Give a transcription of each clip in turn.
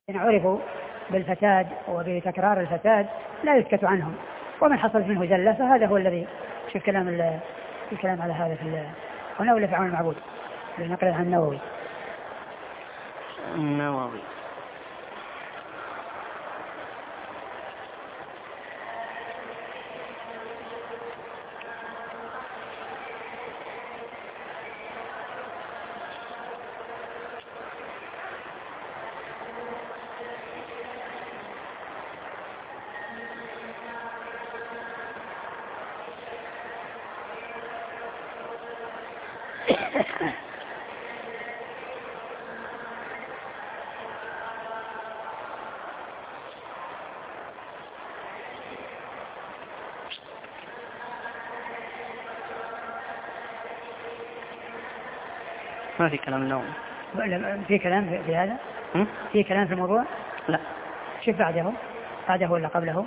إن عرفوا بالفساد وبتكرار الفساد لا يسكت عنهم، ومن حصلت منه زلة فهذا هو الذي في الكلام على هذا في هنا ولا في عون المعبود لنقل عن النووي. ما في كلام النوم. في كلام في هذا؟ في كلام في الموضوع؟ لا. شوف بعده ولا قبله؟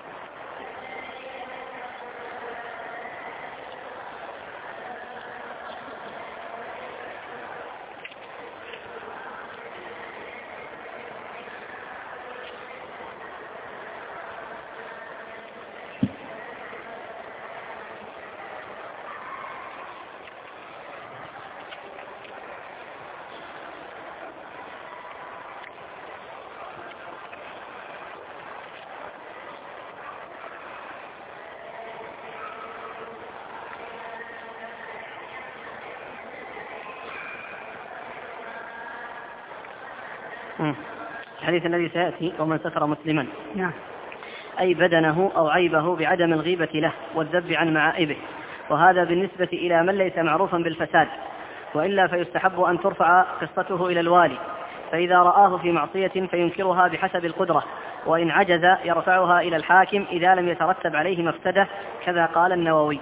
الحديث الذي سيأتي: ومن ستر مسلما، نعم، أي بدنه أو عيبه بعدم الغيبة له والذب عن معائبه، وهذا بالنسبة إلى من ليس معروفا بالفساد، وإلا فيستحب أن ترفع قصته إلى الوالي، فإذا رآه في معصية فينكرها بحسب القدرة، وإن عجز يرفعها إلى الحاكم إذا لم يترتب عليه مفسدة، كذا قال النووي.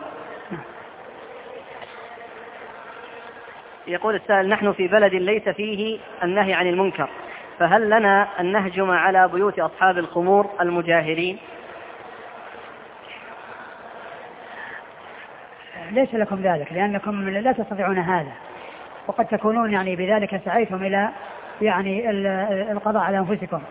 يقول السائل: نحن في بلد ليس فيه النهي عن المنكر، فهل لنا أن نهجم على بيوت أصحاب الخمور المجاهرين؟ ليس لكم ذلك، لأنكم لا تستطيعون هذا، وقد تكونون يعني بذلك سعيتم إلى يعني القضاء على أنفسكم.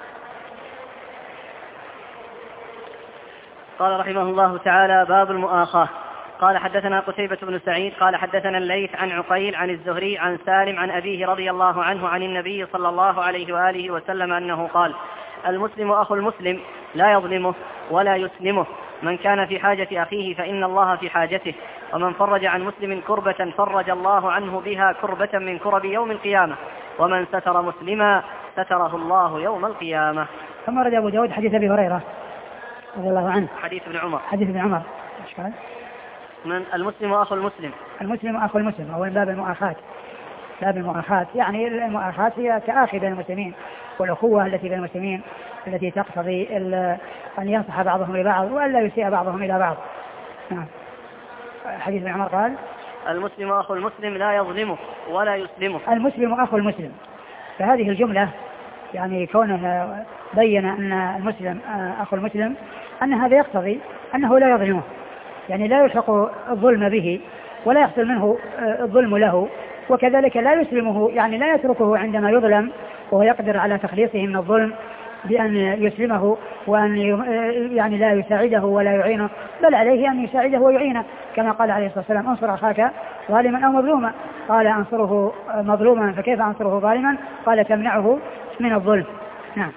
قال رحمه الله تعالى: باب المؤاخاة. قال: حدثنا قتيبة بن سعيد قال حدثنا الليث عن عقيل عن الزهري عن سالم عن أبيه رضي الله عنه عن النبي صلى الله عليه وآله وسلم أنه قال: المسلم أخو المسلم لا يظلمه ولا يسلمه، من كان في حاجة أخيه فإن الله في حاجته، ومن فرج عن مسلم كربة فرج الله عنه بها كربة من كرب يوم القيامة، ومن ستر مسلما ستره الله يوم القيامة. ثم رد أبو داود حديث أبي هريرة رضي الله عنه. حديث ابن عمر. حديث ابن عمر. إيش قال؟ من المسلم أخو المسلم. المسلم أخو المسلم، هو باب المؤاخاة. باب المؤاخاة يعني المؤاخاة هي تآخي بين المسلمين، والأخوة التي بين المسلمين التي تقتضي أن ينصح بعضهم لبعض وأن لا يسيء بعضهم إلى بعض. نعم. حديث ابن عمر قال: المسلم أخو المسلم لا يظلمه ولا يسلمه. المسلم أخو المسلم، فهذه الجملة يعني كونها بين أن المسلم أخو المسلم أن هذا يقتضي أنه لا يظلمه، يعني لا يلحق الظلم به ولا يحصل منه الظلم له، وكذلك لا يسلمه، يعني لا يتركه عندما يظلم وهو يقدر على تخليصه من الظلم بأن يسلمه، وأن يعني لا يساعده ولا يعينه، بل عليه أن يساعده ويعينه، كما قال عليه الصلاة والسلام: انصر أخاك ظالما أو مظلوما. قال: أنصره مظلوما فكيف أنصره ظالما؟ قال: تمنعه من الظلم. نعم.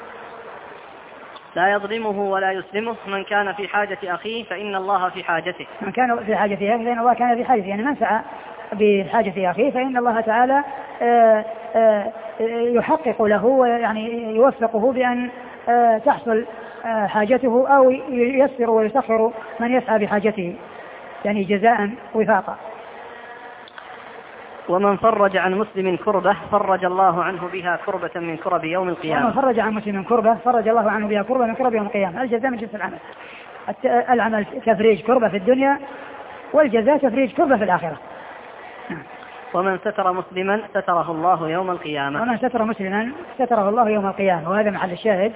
لا يظلمه ولا يسلمه، من كان في حاجة أخيه فإن الله في حاجته. من كان في حاجة أخيه فإن الله كان في حاجته، يعني من سعى بحاجة أخيه فإن الله تعالى يحقق له ويعني يوفقه بأن تحصل حاجته، أو ييسر ويسخر من يسعى بحاجته، يعني جزاء وفاقا. ومن فرج عن مسلم كربة فرج الله عنه بها كربة من كرب يوم القيامة. ومن فرج عن مسلم كربة فرج الله عنه بها كربة من كرب يوم القيامة. الجزاء من جنس العمل، العمل تفريج كربة في الدنيا، والجزاء تفريج كربة في الآخرة. ومن ستر مسلما ستره الله يوم القيامة. ومن ستر مسلما ستره الله يوم القيامة، وهذا محل الشاهد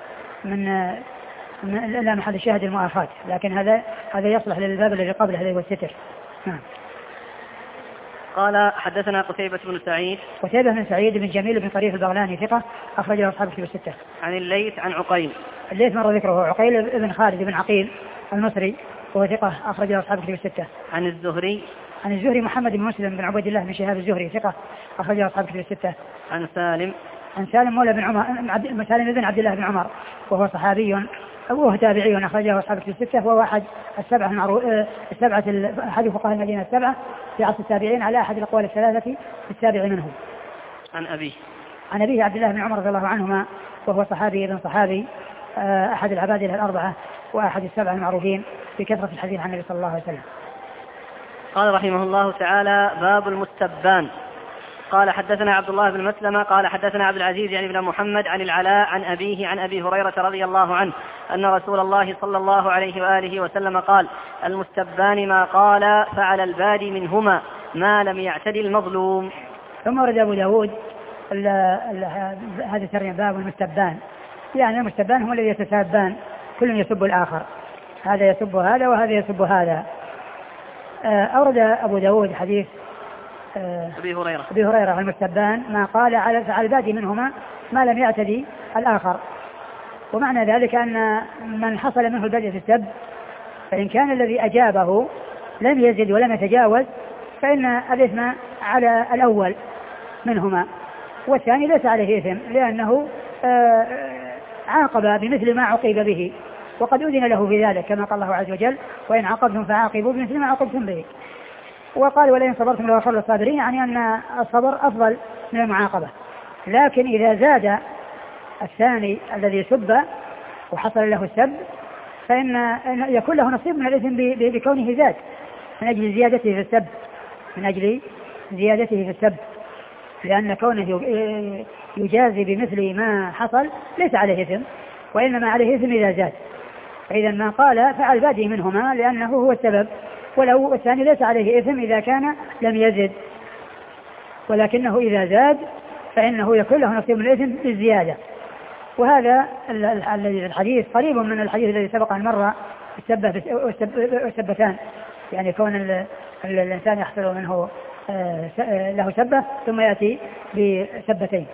لا محل الشاهد المؤاخاة، لكن هذا يصلح للباب الذي قبله الذي هو الستر. قال حدثنا قتيبة بن سعيد. قتيبة بن سعيد بن جميل بن طريف البغلاني ثقة أخرج له أصحاب الكتب الستة. عن الليث عن عقيل. الليث مر ذكره. عقيل بن خالد بن عقيل المصري وهو ثقة أخرج له أصحاب الكتب الستة. عن الزهري. عن الزهري محمد بن مسلم بن عبد الله بن شهاب الزهري ثقة أخرج له أصحاب الكتب الستة. عن سالم. عن سالم مولى بن عمر سالم بن عبد الله بن عمر وهو صحابي وهو تابعي أخرجه أصحاب الكتب الستة وهو أحد السبعة أحد فقهاء المدينة السبعة في عصر التابعين على أحد الأقوال الثلاثة السابع منهم. عن أبيه عبد الله بن عمر رضي الله عنهما وهو صحابي ابن صحابي أحد العبادلة الأربعة وأحد السبعة المعروفين بكثرة الحديث عن النبي صلى الله عليه وسلم. قال رحمه الله تعالى: باب المستبان. قال حدثنا عبد الله بن مسلمة قال حدثنا عبد العزيز يعني بن محمد عن العلاء عن أبيه عن أبي هريرة رضي الله عنه أن رسول الله صلى الله عليه وآله وسلم قال: المستبان ما قال فعلى البادي منهما ما لم يعتدي المظلوم. ثم ورد أبو داود هذا ترجمة باب المستبان، يعني المستبان هم الذي يتسابان كل يسب الآخر، هذا يسب هذا وهذا يسب هذا. أورد أبو داود حديث أبي هريرة المستبان ما قال على البادي منهما ما لم يعتدي الآخر. ومعنى ذلك أن من حصل منه البدء في السب فإن كان الذي أجابه لم يزد ولم يتجاوز فإن الإثم على الأول منهما، والثاني ليس عليه إثم لأنه عاقب بمثل ما عوقب به، وقد أذن له في ذلك كما قال الله عز وجل: وإن عاقبتم فعاقبوا بمثل ما عاقبتم به. وقال: ولئن صبرتم لهو خير للصابرين، يعني أن الصبر أفضل من المعاقبة. لكن إذا زاد الثاني الذي سب وحصل له السب فإن يكون له نصيب من الإثم بكونه زاد من أجل زيادته في السب لأن كونه يجازي بمثل ما حصل ليس عليه إثم، وإنما عليه إثم إذا زاد. فإذا ما قال فعل بادي منهما لأنه هو السبب، ولو الثاني ليس عليه إثم إذا كان لم يزد، ولكنه إذا زاد فإنه يكون له نصيب من الإثم بالزيادة. وهذا الحديث قريب من الحديث الذي سبق أن مر السبتان، يعني كون الإنسان يحصل منه له سبة ثم يأتي بسبتين.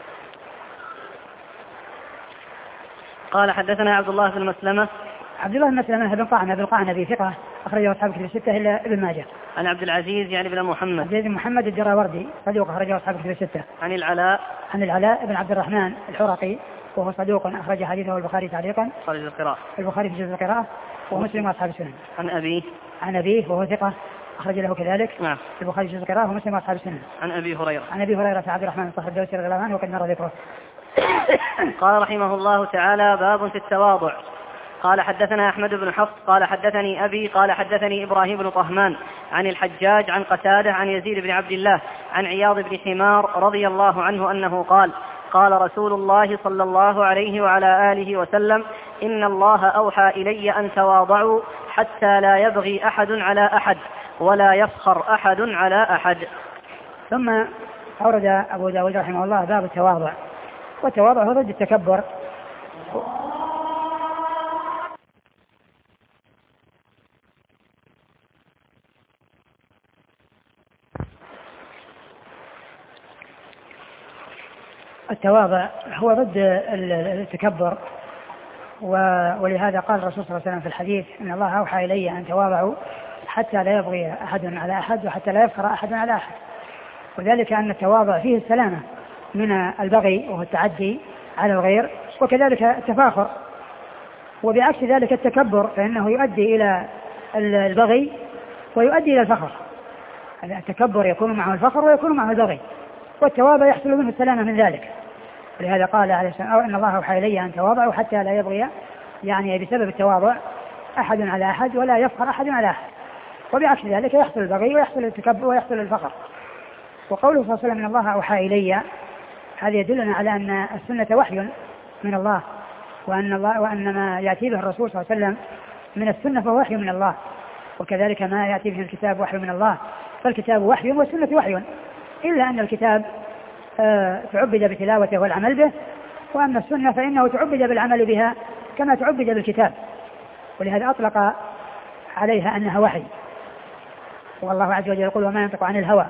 قال حدثنا عبد الله بن مسلمة بن قعنبي ثقة أخرجه أصحاب الكتب الستة إلا ابن ماجه. عن عبد العزيز يعني بن محمد الدراوردي صدوق أخرجه أصحاب الكتب الستة. عن العلاء بن عبد الرحمن الحرقي وهو صدوق أخرج حديثه البخاري تعليقا البخاري في جزء القراءة ومسلم وأصحاب السنن. عن أبيه وهو ثقة أخرج له كذلك البخاري في جزء القراءة ومسلم وأصحاب السنن. عن أبي هريرة عبد الرحمن الصخر الدوسي رضي الله عنه وقد مر ذكره. قال رحمه الله تعالى: باب في التواضع. قال حدثنا أحمد بن حفص قال حدثني أبي قال حدثني إبراهيم بن طهمان عن الحجاج عن قتادة عن يزيد بن عبد الله عن عياض بن حمار رضي الله عنه أنه قال: قال رسول الله صلى الله عليه وعلى آله وسلم: إن الله أوحى إلي أن تواضعوا حتى لا يبغي أحد على أحد ولا يفخر أحد على أحد. ثم أورد أبو داود رحمه الله باب التواضع، والتواضع هو ضد التكبر. التواضع هو ضد التكبر، ولهذا قال الرسول صلى الله عليه وسلم في الحديث: إن الله أوحى إلي أن تواضعوا حتى لا يبغي أحد على أحد وحتى لا يفخر أحد على أحد. وذلك أن التواضع فيه السلامة من البغي وهو التعدي على الغير، وكذلك التفاخر. وبعكس ذلك التكبر فإنه يؤدي إلى البغي ويؤدي إلى الفخر. التكبر يكون معه الفخر ويكون معه البغي، والتواضع يحصل منه السلامة من ذلك. ولهذا قال عليه السلام: إن الله أوحى إلي أن تواضعوا حتى لا يبغي، يعني بسبب التواضع أحد على أحد ولا يفخر أحد على أحد. وبعكس ذلك يحصل البغي ويحصل التكبر ويحصل الفخر. وقوله صلى الله عليه وسلم: إن الله أوحى إلي، هذا يدلنا على أن السنة وحي من الله، وأن ما يأتي به الرسول صلى الله عليه وسلم من السنة فهو وحي من الله، وكذلك ما يأتي به الكتاب وحي من الله. فالكتاب وحي والسنة وحي، إلا أن الكتاب تعبد بتلاوته والعمل به، وأما السنة فإنه تعبد بالعمل بها كما تعبد بالكتاب، ولهذا أطلق عليها أنها وحي. والله عز وجل يقول: وما ينطق عن الهوى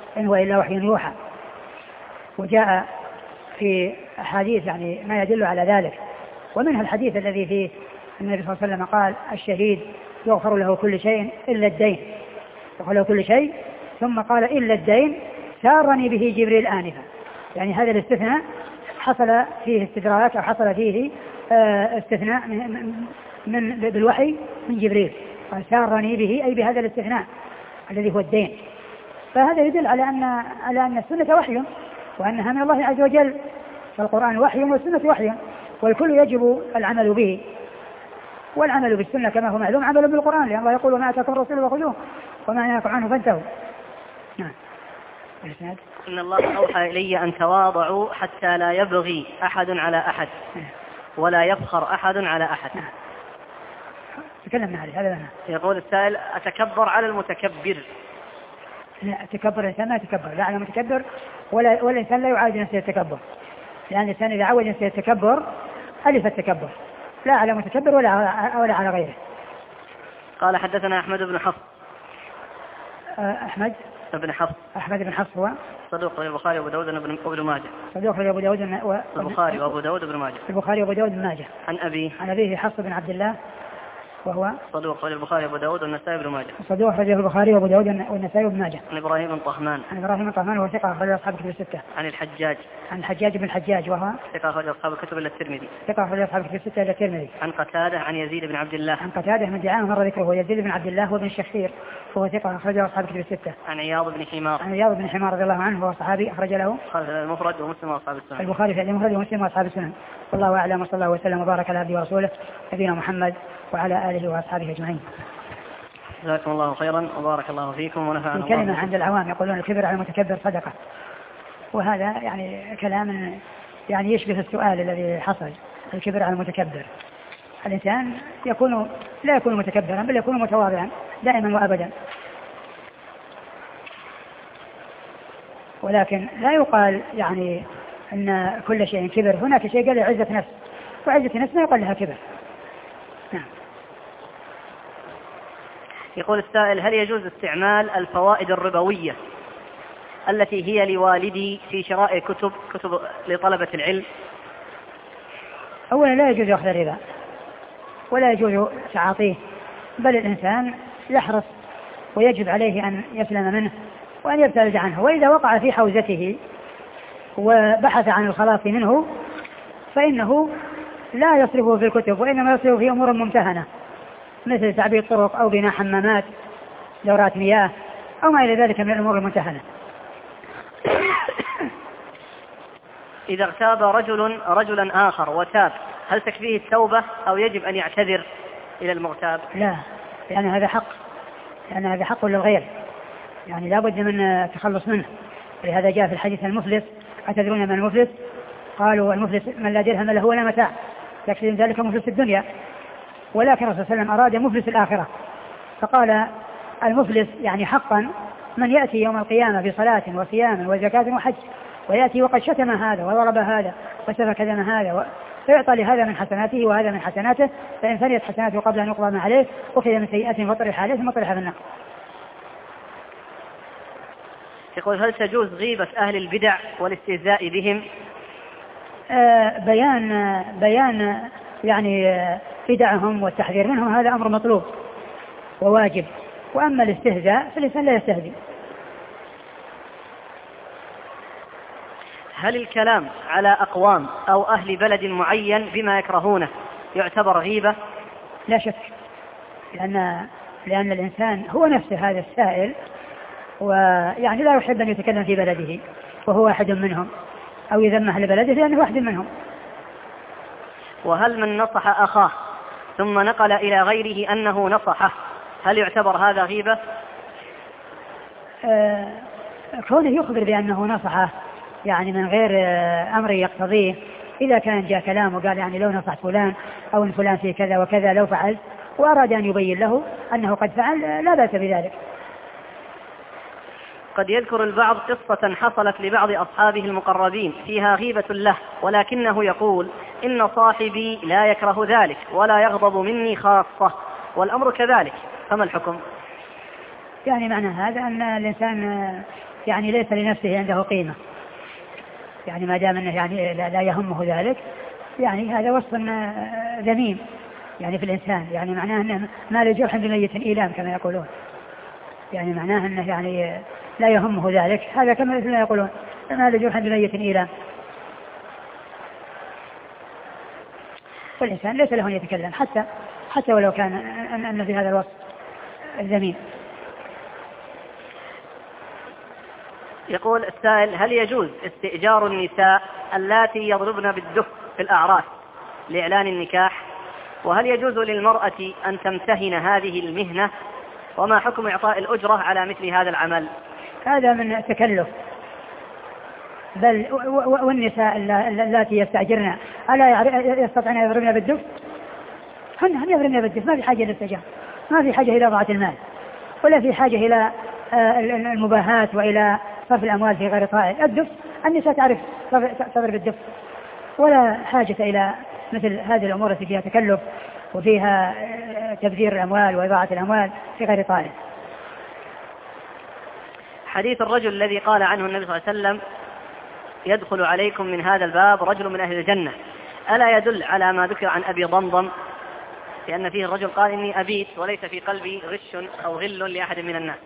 إن هو إلا وحي يوحى. وجاء في أحاديث يعني ما يدل على ذلك، ومنها الحديث الذي فيه النبي صلى الله عليه وسلم قال الشهيد يغفر له كل شيء إلا الدين، يغفر له كل شيء، ثم قال إلا الدين سارني به جبريل آنفا. يعني هذا الاستثناء حصل فيه استدراك أو حصل فيه استثناء بالوحي من جبريل، قال سارني به أي بهذا الاستثناء الذي هو الدين. فهذا يدل على أن السنة وحي وأنها من الله عز وجل، فالقرآن وحي والسنة وحي، والكل يجب العمل به، والعمل بالسنة كما هو معلوم عمل بالقرآن، لأن الله يقول وما آتاكم الرسول فخذوه وما نهاكم عنه فانتهوا. نعم. إن الله أوحى إلي أن تواضعوا حتى لا يبغي أحد على أحد ولا يفخر أحد على أحد. تكلمنا عليه هذا لنا. يقول السائل أتكبر على المتكبر؟ لا، التكبر الإنسان ما يتكبر لا على المتكبر ولا الإنسان لا يعاود نفسه التكبر، لأن الإنسان إذا عود نفسه التكبر ألف التكبر لا على متكبر ولا على غيره. قال حدثنا أحمد بن حفص. أحمد بن حفص هو صدوق البخاري وأبو داود وابن ماجه. صدوق أبو داود البخاري وأبو داود وابن ماجه. البخاري وأبو داود وابن ماجه. عن أبيه حفص بن عبد الله وهو صدوق البخاري وأبو داود والنسائي وابن ماجه. صدوق رجل البخاري وأبو داود والنسائي وابن ماجه. عن إبراهيم بن طهمان وهو ثقة أخرج أصحاب الكتب الستة. عن الحجاج بن الحجاج وهو ثقة أخرج أصحاب الكتب إلا الترمذي. ثقة أخرج أصحاب الكتب الستة إلا الترمذي. عن قتادة عن يزيد بن عبد الله. عن قتادة من دعاه مر ذكره يزيد بن عبد الله وابن الشخير وهو ثقة أخرج أصحاب الكتب الستة. عن عياض بن حمار رضي الله عنه وهو صحابي أخرج له المفرد ومسلم وأصحاب السنن. البخاري في المفرد ومسلم وأصحاب السنن. والله أعلم، وصلى الله وسلم وبارك على عبده ورسوله نبينا محمد وعلى آله وأصحابه أجمعين. جزاكم الله خيرا وبارك الله فيكم ونفعنا الله. كلمة عند العوام يقولون الكبر على المتكبر صدقة، وهذا يعني كلام يعني يشبه السؤال الذي حصل. الكبر على المتكبر، الإنسان لا يكون متكبرا بل يكون متواضعا دائما وأبدا، ولكن لا يقال يعني أن كل شيء كبر. هناك شيء قال عزة نفس، وعزة نفس ما يقال لها كبر. نعم. يقول السائل هل يجوز استعمال الفوائد الربوية التي هي لوالدي في شراء كتب لطلبة العلم؟ أولا لا يجوز أخذ الربا ولا يجوز تعاطيه، بل الإنسان يحرص ويجب عليه أن يسلم منه وأن يبتعد عنه، وإذا وقع في حوزته وبحث عن الخلاص منه فإنه لا يصرفه في الكتب، وإنما يصرفه في أمور ممتهنة مثل تعبيد طرق أو بناء حمامات، دورات مياه، أو ما إلى ذلك من الأمور الممتهنة. إذا اغتاب رجلا آخر وتاب هل تكفيه التوبة أو يجب أن يعتذر إلى المغتاب؟ لا، لأن هذا حق للغير، يعني لا بد من التخلص منه. ولهذا جاء في الحديث المفلس أتدرون من المفلس؟ قالوا المفلس من لا درهم له ولا متاع، يكفي ذلك مفلس الدنيا. ولكن الرسول صلى الله عليه وسلم أراد مفلس الآخرة، فقال المفلس يعني حقا من يأتي يوم القيامة بصلاة وصيام وزكاة وحج، ويأتي وقد شتم هذا وضرب هذا وسفك دم هذا، فيعطى لهذا من حسناته وهذا من حسناته، فإن فنيت حسناته قبل أن يقضى ما عليه أخذ من سيئات وطرح عليه ثم طرح في النار. يقول هل تجوز غيبة أهل البدع والاستهزاء بهم؟ بيان يعني بدعهم والتحذير منهم هذا أمر مطلوب وواجب، وأما الاستهزاء فالإنسان لا يستهزئ. هل الكلام على أقوام أو أهل بلد معين بما يكرهونه يعتبر غيبة؟ لا شك، لأن الإنسان هو نفسه هذا السائل، ويعني لا يحب أن يتكلم في بلده وهو واحد منهم، أو يذم أهل بلده لأنه واحد منهم. وهل من نصح أخاه ثم نقل إلى غيره أنه نصحه هل يعتبر هذا غيبة؟ كونه يخبر بأنه نصحه يعني من غير أمر يقتضيه، إذا كان جاء كلام وقال يعني لو نصح فلان أو إن فلان في كذا وكذا لو فعل، وأراد أن يبين له أنه قد فعل، لا بأس بذلك. قد يذكر البعض قصة حصلت لبعض أصحابه المقربين فيها غيبة له، ولكنه يقول إن صاحبي لا يكره ذلك ولا يغضب مني خاصة، والأمر كذلك، فما الحكم؟ يعني معنى هذا أن الإنسان يعني ليس لنفسه عنده قيمة، يعني ما دام أنه يعني لا يهمه ذلك، يعني هذا وصف ذميم يعني في الإنسان، يعني معناه أنه ما لجرح بميت إيلام كما يقولون، يعني معناه أنه يعني لا يهمه ذلك، هذا كما يقولون ما لجرح بميت إيلام. والإنسان ليس له أن يتكلم حتى ولو كان أن في هذا الوصف الذميم. يقول السائل: هل يجوز استئجار النساء اللاتي يضربن بالدف في الأعراس لإعلان النكاح؟ وهل يجوز للمرأة أن تمتهن هذه المهنة؟ وما حكم إعطاء الأجرة على مثل هذا العمل؟ هذا من التكلف، بل والنساء اللاتي يستأجرن ألا يستطيعن يضربن بالدف؟ هن يضربن بالدف، ما في حاجة للاستئجار، ما في حاجة إلى ضاعة المال، ولا في حاجة إلى المباهات وإلى صرف الأموال في غير طائل. الدف النساء تعرف تضرب الدف، ولا حاجة إلى مثل هذه الأمور التي فيها تكلف وفيها تبذير الأموال وإضاعة الأموال في غير طائل. حديث الرجل الذي قال عنه النبي صلى الله عليه وسلم: يدخل عليكم من هذا الباب رجل من أهل الجنة، ألا يدل على ما ذكر عن أبي ضمضم، لأن فيه الرجل قال: إني أبيت وليس في قلبي غش أو غل لأحد من الناس؟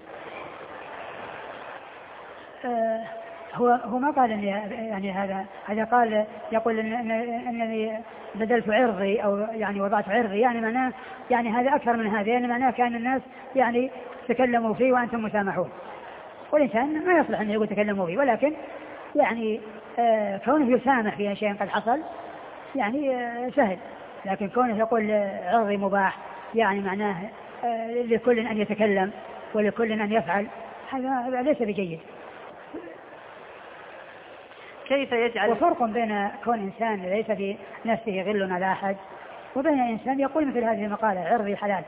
هو ما قال إن يعني هذا قال يقول إنني بدلت عرضي أو يعني وضعت عرضي، يعني معناه يعني هذا أكثر من هذا، يعني معناه كان الناس يعني تكلموا فيه وأنتم مسامحون، والإنسان ما يصلح أن يقول تكلموا فيه، ولكن يعني كونه يسامح في شيء قد حصل يعني سهل، لكن كونه يقول عرضي مباح يعني معناه لكل أن يتكلم ولكل أن يفعل، هذا ليس بجيد. كيف يجعل وفرق بين كون إنسان ليس في نفسه غل على أحد وبين إنسان يقول مثل هذه المقالة عرضي حلال.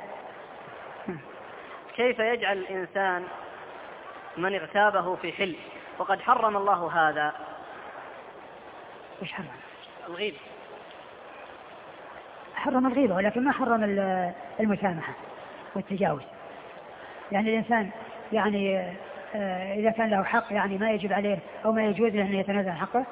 كيف يجعل الإنسان من اغتابه في حل وقد حرم الله هذا؟ إيش حرم؟ الغيبة. حرم الغيبة ولكن ما حرم المسامحة والتجاوز. يعني الإنسان يعني إذا كان له حق يعني ما يجب عليه أو ما يجوز له أن يتنازل عن حقه.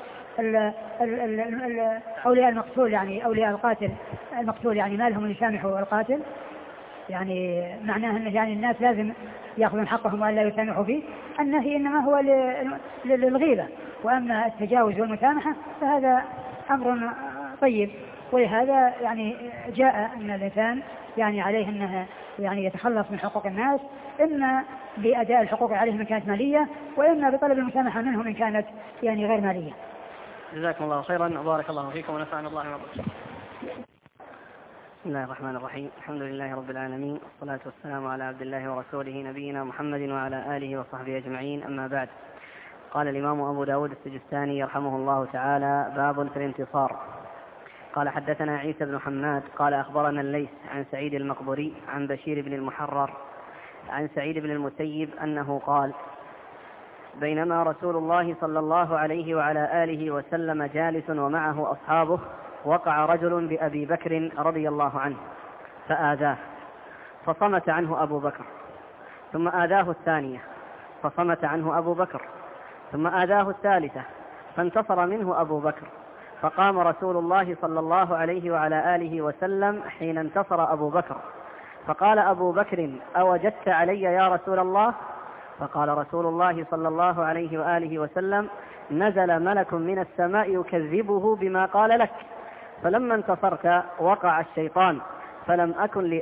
أولياء المقتول يعني أولياء القاتل المقتول يعني ما لهم يسامحوا القاتل، يعني معناه أن يعني الناس لازم يأخذون حقهم وأن لا يسامحوا فيه. النهي إنما هو للغيبة، وأما التجاوز والمسامحة فهذا أمر طيب، ولهذا يعني جاء أن الإنسان يعني عليه أنه يعني يتخلص من حقوق الناس، إما بأداء الحقوق عليهم إن كانت مالية، وإما بطلب المسامحة منهم إن كانت يعني غير مالية. جزاكم الله خيرا وبارك الله فيكم ونفعنا الله وبركاته. بسم الله الرحمن الرحيم، الحمد لله رب العالمين، والصلاة والسلام على عبد الله ورسوله نبينا محمد وعلى آله وصحبه أجمعين، أما بعد. قال الإمام أبو داود السجستاني يرحمه الله تعالى: باب في الانتصار. قال: حدثنا عيسى بن حماد قال: أخبرنا الليث عن سعيد المقبري عن بشير بن المحرر عن سعيد بن المسيب أنه قال: بينما رسول الله صلى الله عليه وعلى آله وسلم جالس ومعه أصحابه، وقع رجل بأبي بكر رضي الله عنه فآذاه، فصمت عنه أبو بكر، ثم آذاه الثانية فصمت عنه أبو بكر، ثم آذاه الثالثة فانتصر منه أبو بكر، فقام رسول الله صلى الله عليه وعلى آله وسلم حين انتصر أبو بكر، فقال أبو بكر: أوجدت علي يا رسول الله؟ فقال رسول الله صلى الله عليه وآله وسلم: نزل ملك من السماء يكذبه بما قال لك، فلما انتصرت وقع الشيطان، فلم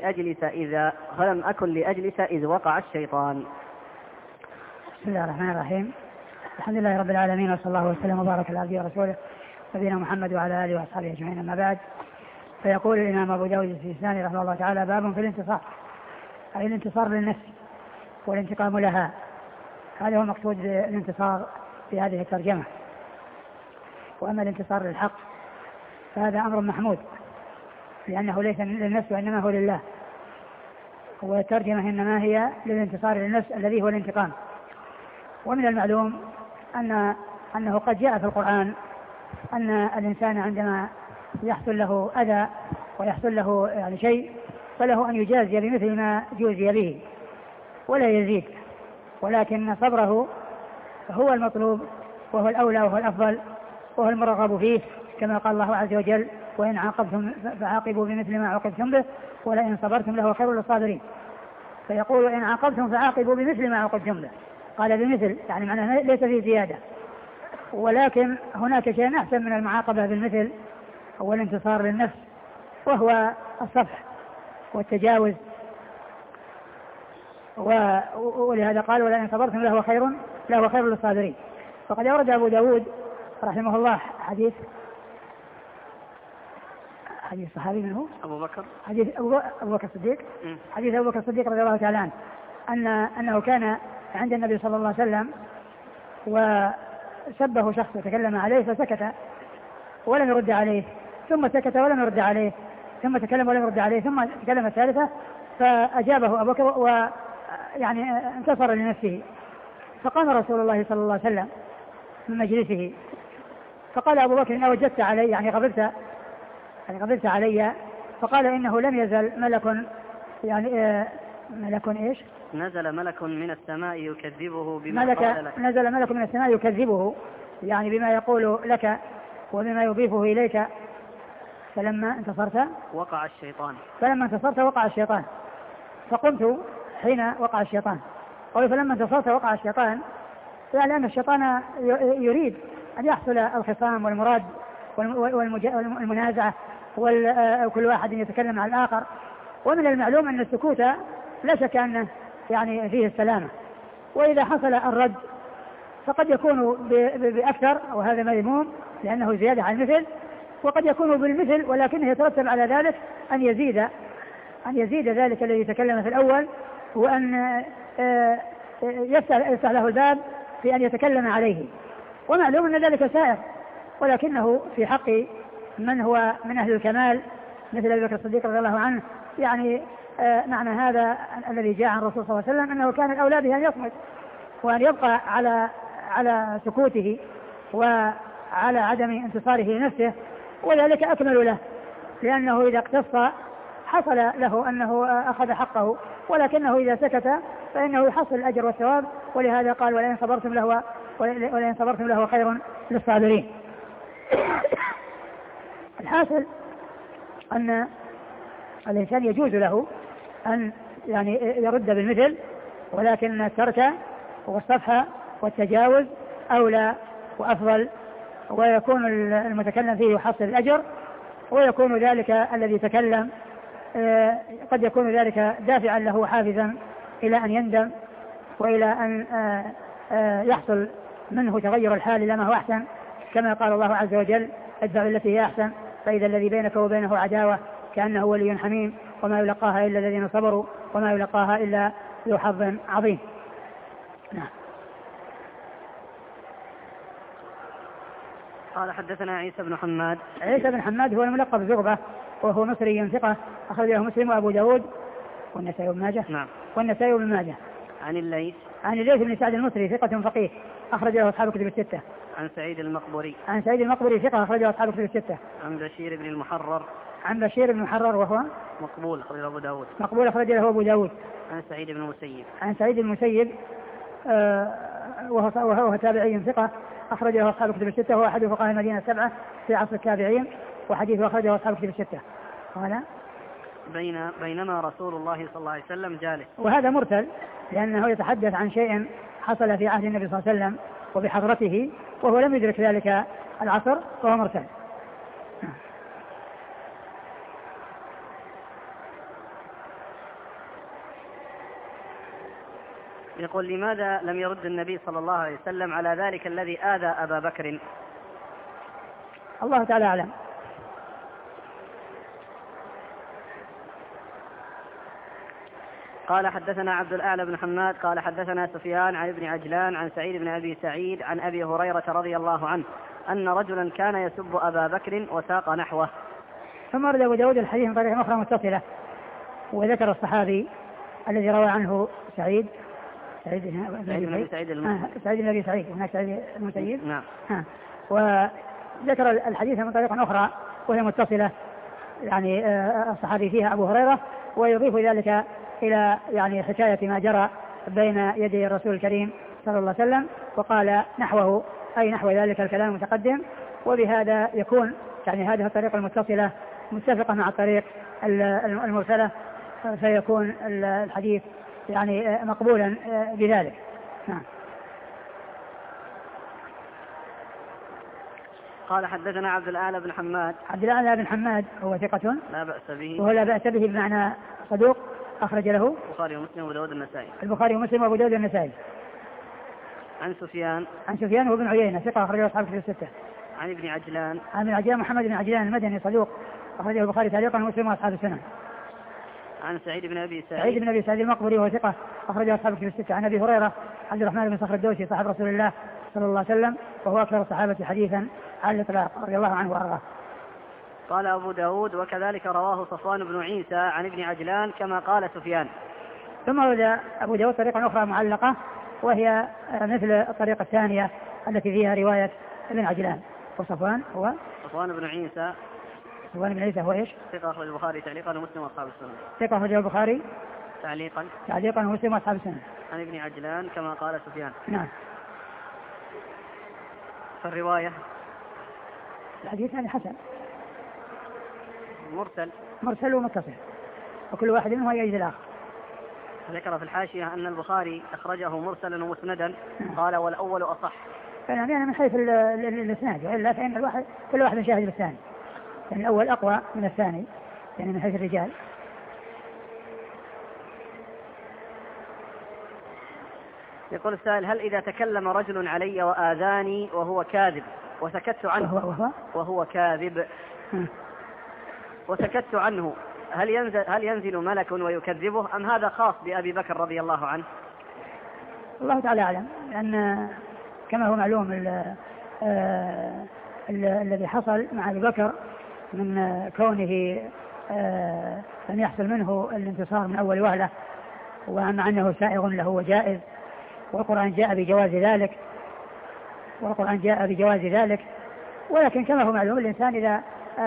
أكن لأجلس إذ وقع الشيطان. بسم الله الرحمن الرحيم، الحمد لله رب العالمين، وصلى الله وسلم وبارك على عبده ورسوله نبينا محمد وعلى آله وأصحابه أجمعين، أما بعد. فيقول الإمام أبو داود السجستاني رحمه الله تعالى: باب في الانتصار، أي الانتصار للنفس والانتقام لها. هذا هو المقصود بالانتصار في هذه الترجمة. وأما الانتصار للحق فهذا أمر محمود، لأنه ليس للنفس وإنما هو لله، والترجمة إنما هي للانتصار للنفس الذي هو الانتقام. ومن المعلوم أنه قد جاء في القرآن أن الإنسان عندما يحصل له أذى ويحصل له يعني شيء فله أن يجازي بمثل ما جوزي به ولا يزيد، ولكن صبره هو المطلوب وهو الأولى وهو الأفضل وهو المرغب فيه، كما قال الله عز وجل: وإن عاقبتم فعاقبوا بمثل ما عوقبتم به ولئن صبرتم لهو خير للصابرين. فيقول: إن عاقبتم فعاقبوا بمثل ما عوقبتم به، قال بمثل يعني معناه ليس فيه زيادة، ولكن هناك شيء أحسن من المعاقبة بالمثل، هو الانتصار للنفس، وهو الصفح والتجاوز. ولهذا قال: ولئن صبرتم لهو خير للصابرين. فقد أورد أبو داود رحمه الله حديث صحابي منه أبو بكر، حديث أبو بكر الصديق، حديث أبو بكر الصديق رضي الله تعالى عنه أنه كان عند النبي صلى الله عليه وسلم وسبه شخص وتكلم عليه فسكت ولم يرد عليه، ثم سكت ولم يرد عليه، ثم تكلم ولم يرد عليه، ثم تكلم الثالثة فأجابه أبو بكر ويعني انتصر لنفسه. فقام رسول الله صلى الله عليه وسلم من مجلسه فقال أبو بكر: إن وجدت علي يعني غضبت علي. فقال: إنه لم يزل ملك ملك إيش؟ نزل ملك من السماء يكذبه بما قال لك. نزل ملك من السماء يكذبه يعني بما يقول لك وبما يضيفه إليك. فلما انتصرت وقع الشيطان. فقمت حين وقع الشيطان. فلما انتصرت وقع الشيطان، يعني أن الشيطان يريد أن يحصل الخصام والمراد والمنازعة وكل واحد يتكلم عن الآخر. ومن المعلوم أن السكوت لا شك أنه يعني فيه السلامة، وإذا حصل الرد فقد يكون بأكثر، وهذا مذموم لأنه زيادة عن المثل، وقد يكون بالمثل ولكنه يترتب على ذلك أن يزيد ذلك الذي تكلم في الأول، وأن يفتح له الباب في أن يتكلم عليه. ومعلوم أن ذلك سائر، ولكنه في حق من هو من أهل الكمال مثل أبي بكر الصديق رضي الله عنه، يعني معنى هذا الذي جاء عن الرسول صلى الله عليه وسلم أنه كان الأولى به أن يصمت وأن يبقى على سكوته وعلى عدم انتصاره لنفسه، وذلك أكمل له، لأنه إذا اقتص حصل له أنه أخذ حقه، ولكنه إذا سكت فإنه يحصل الأجر والثواب. ولهذا قال: ولئن صبرتم له خير للصابرين. الحاصل أن الإنسان يجوز له أن يعني يرد بالمثل، ولكن الترك والصفح والتجاوز أولى وأفضل، ويكون المتكلم فيه يحصل الأجر، ويكون ذلك الذي تكلم قد يكون ذلك دافعا له حافزا إلى أن يندم وإلى أن يحصل منه تغير الحال إلى ما هو أحسن، كما قال الله عز وجل: ادفع التي هي أحسن فإذا الذي بينك وبينه عداوة كأنه ولي حميم وما يلقاها إلا الذين صبروا وما يلقاها إلا ذو حظ عظيم. نعم. قال: حدثنا عيسى بن حماد. عيسى بن حماد هو الملقب زغبة، وهو مصري ثقة، أخرج له مسلم وأبو داود والنسائي وابن ماجه. نعم. والنسائي وابن ماجه. عن الليث بن سعد المصري ثقة فقيه، أخرج له أصحاب الكتب الستة. عن سعيد المقبري ثقة، أخرج له أصحاب الكتب الستة. عن بشير بن المحرر وهو مقبول، أخرج له أبو داود. أخرج له أبو داود. عن سعيد بن المسيب وهو تابعي ثقة، أخرج له أصحاب الكتب الستة، وهو أحد فقهاء المدينة السبعة في عصر التابعين، وحديثه أخرجه أصحاب الكتب الستة. قال: بينما رسول الله صلى الله عليه وسلم جالس. وهذا مرسل لأنه يتحدث عن شيء حصل في عهد النبي صلى الله عليه وسلم وبحضرته، وهو لم يدرك ذلك العصر، وهو مرسل. يقول: لماذا لم يرد النبي صلى الله عليه وسلم على ذلك الذي آذى أبا بكر؟ الله تعالى أعلم. قال: حدثنا عبد الأعلى بن حماد قال: حدثنا سفيان عن ابن عجلان عن سعيد بن أبي سعيد عن أبي هريرة رضي الله عنه أن رجلا كان يسب أبا بكر وساق نحوه. ثم أرد أبو داود الحديث من طريق أخرى متصلة، وذكر الصحابي الذي روى عنه سعيد بن أبي سعيد، هناك سعيد المسيب. نعم. وذكر الحديث من طريق أخرى وهي متصلة، يعني الصحابي فيها أبو هريرة، ويضيف ذلك إلى يعني حكاية ما جرى بين يدي الرسول الكريم صلى الله عليه وسلم وقال نحوه أي نحو ذلك الكلام المتقدم. وبهذا يكون يعني هذه الطريقة المتصلة متفقة مع الطريق المرسلة، فيكون الحديث يعني مقبولا بذلك. نعم. قال حدثنا عبد الأعلى بن حماد. عبد الأعلى بن حماد هو ثقة لا بأس به، وهو لا بأس به بمعنى صدوق، أخرج له البخاري ومسلم وأبو داود النسائي. البخاري ومسلم وأبو داود النسائي. عن سفيان. عن سفيان وابن عيينة ثقة، أخرجه أصحاب الكتب الستة. عن ابن عجلان. عن ابن عجلان محمد بن عجلان المدني صدوق، أخرجه البخاري تعليقا ومسلم وأصحاب السنن. عن سعيد بن أبي سعيد بن أبي سعيد المقبري وهو ثقة، أخرجه أصحاب الكتب الستة. عن أبي هريرة عبد الرحمن بن صخر الدوسي صاحب رسول الله صلى الله عليه وسلم، وهو أكثر الصحابة حديثا على الإطلاق رضي الله عنه وأرضاه. قال أبو داود وكذلك رواه صفوان بن عيسى عن ابن عجلان كما قال سفيان. ثم ورد أبو داود طريقة أخرى معلقة، وهي مثل الطريقة الثانية التي فيها رواية ابن عجلان. وصفوان هو صفوان بن عيسى. صفوان بن عيسى هو إيش؟ ثقة أخرج البخاري تعليقا ومسلم وأصحاب السنن. ثقة أخرج البخاري تعليقا ومسلم وأصحاب السنن. عن ابن عجلان كما قال سفيان. نعم. فالرواية الحديث يعني حسن مرسل ومتصل، وكل واحد منهم يجد الآخر. ذكر في الحاشية أن البخاري أخرجه مرسلا ومسندا، قال والأول أصح. يعني من حيث الإسناد، وإلا فإن كل واحد شاهد بالثاني، يعني الأول أقوى من الثاني يعني من حيث الرجال. يقول السائل: هل إذا تكلم رجل علي وآذاني وهو كاذب وسكت عنه وهو كاذب وسكت عنه هل ينزل ملك ويكذبه أم هذا خاص بأبي بكر رضي الله عنه؟ الله تعالى أعلم، لأن كما هو معلوم الذي حصل مع أبي بكر من كونه لم يحصل منه الانتصار من أول وهلة، ومع أنه سائغ له وجائز، والقرآن جاء بجواز ذلك. ولكن كما هو معلوم الإنسان إذا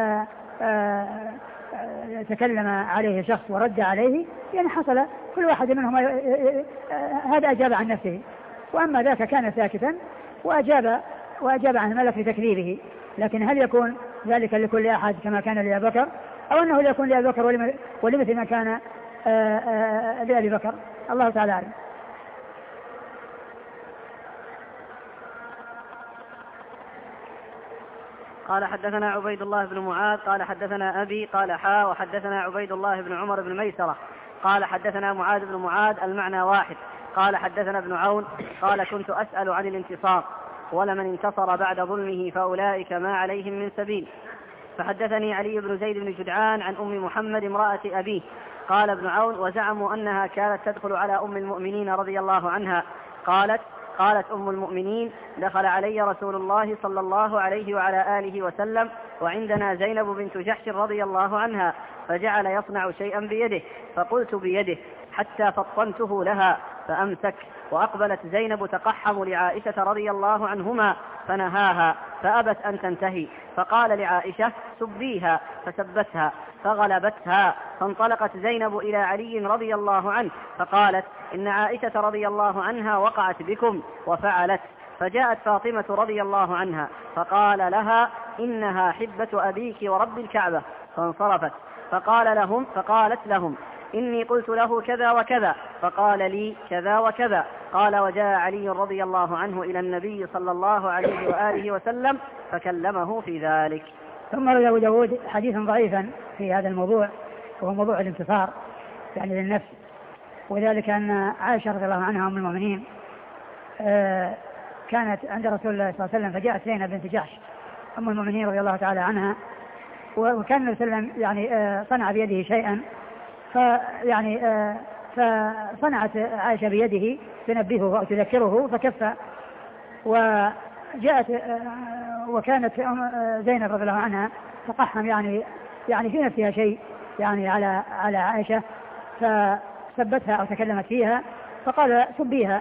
تكلم عليه شخص ورد عليه يعني حصل كل واحد منهم هذا أجاب عن نفسه، وأما ذاك كان ساكتا وأجاب عن الملك لتكذيبه. لكن هل يكون ذلك لكل أحد كما كان لأبي بكر، أو أنه يكون لأبي بكر ولمثل ما كان لأبي بكر؟ الله تعالى أعلم. قال حدثنا عبيد الله بن معاذ قال حدثنا أبي قال وحدثنا عبيد الله بن عمر بن ميسرة قال حدثنا معاذ بن معاذ المعنى واحد. قال حدثنا ابن عون قال كنت أسأل عن الانتصار ولمن انتصر بعد ظلمه فأولئك ما عليهم من سبيل. فحدثني علي بن زيد بن جدعان عن أم محمد امرأة أبيه. قال ابن عون: وزعموا أنها كانت تدخل على أم المؤمنين رضي الله عنها. قالت أم المؤمنين: دخل علي رسول الله صلى الله عليه وعلى آله وسلم وعندنا زينب بنت جحش رضي الله عنها، فجعل يصنع شيئا بيده، فقلت بيده حتى فطنته لها فأمسك، وأقبلت زينب تقحم لعائشة رضي الله عنهما فنهاها فأبت أن تنتهي، فقال لعائشة: سبيها، فسبتها فغلبتها، فانطلقت زينب إلى علي رضي الله عنه فقالت: إن عائشة رضي الله عنها وقعت بكم وفعلت. فجاءت فاطمة رضي الله عنها فقال لها: إنها حبة أبيك ورب الكعبة، فانصرفت. فقالت لهم: إني قلت له كذا وكذا، فقال لي كذا وكذا. قال: وجاء علي رضي الله عنه إلى النبي صلى الله عليه وآله وسلم فكلمه في ذلك. ثم روى أبو داود حديثا ضعيفا في هذا الموضوع، وهو موضوع الانتصار يعني للنفس، وذلك أن عائشة رضي الله عنها أم المؤمنين كانت عند رسول الله صلى الله عليه وسلم، فجاءت زينب بنت جحش أم المؤمنين رضي الله تعالى عنها، وكان النبي صلى الله عليه وسلم يعني صنع بيده شيئا، فصنعت عائشة بيده تنبهه أو تذكره فكف، وجاءت وكانت زينب رضي الله عنها تقحم يعني في نفسها شيء يعني على عائشة، فسبتها أو تكلمت فيها، فقال: سبيها،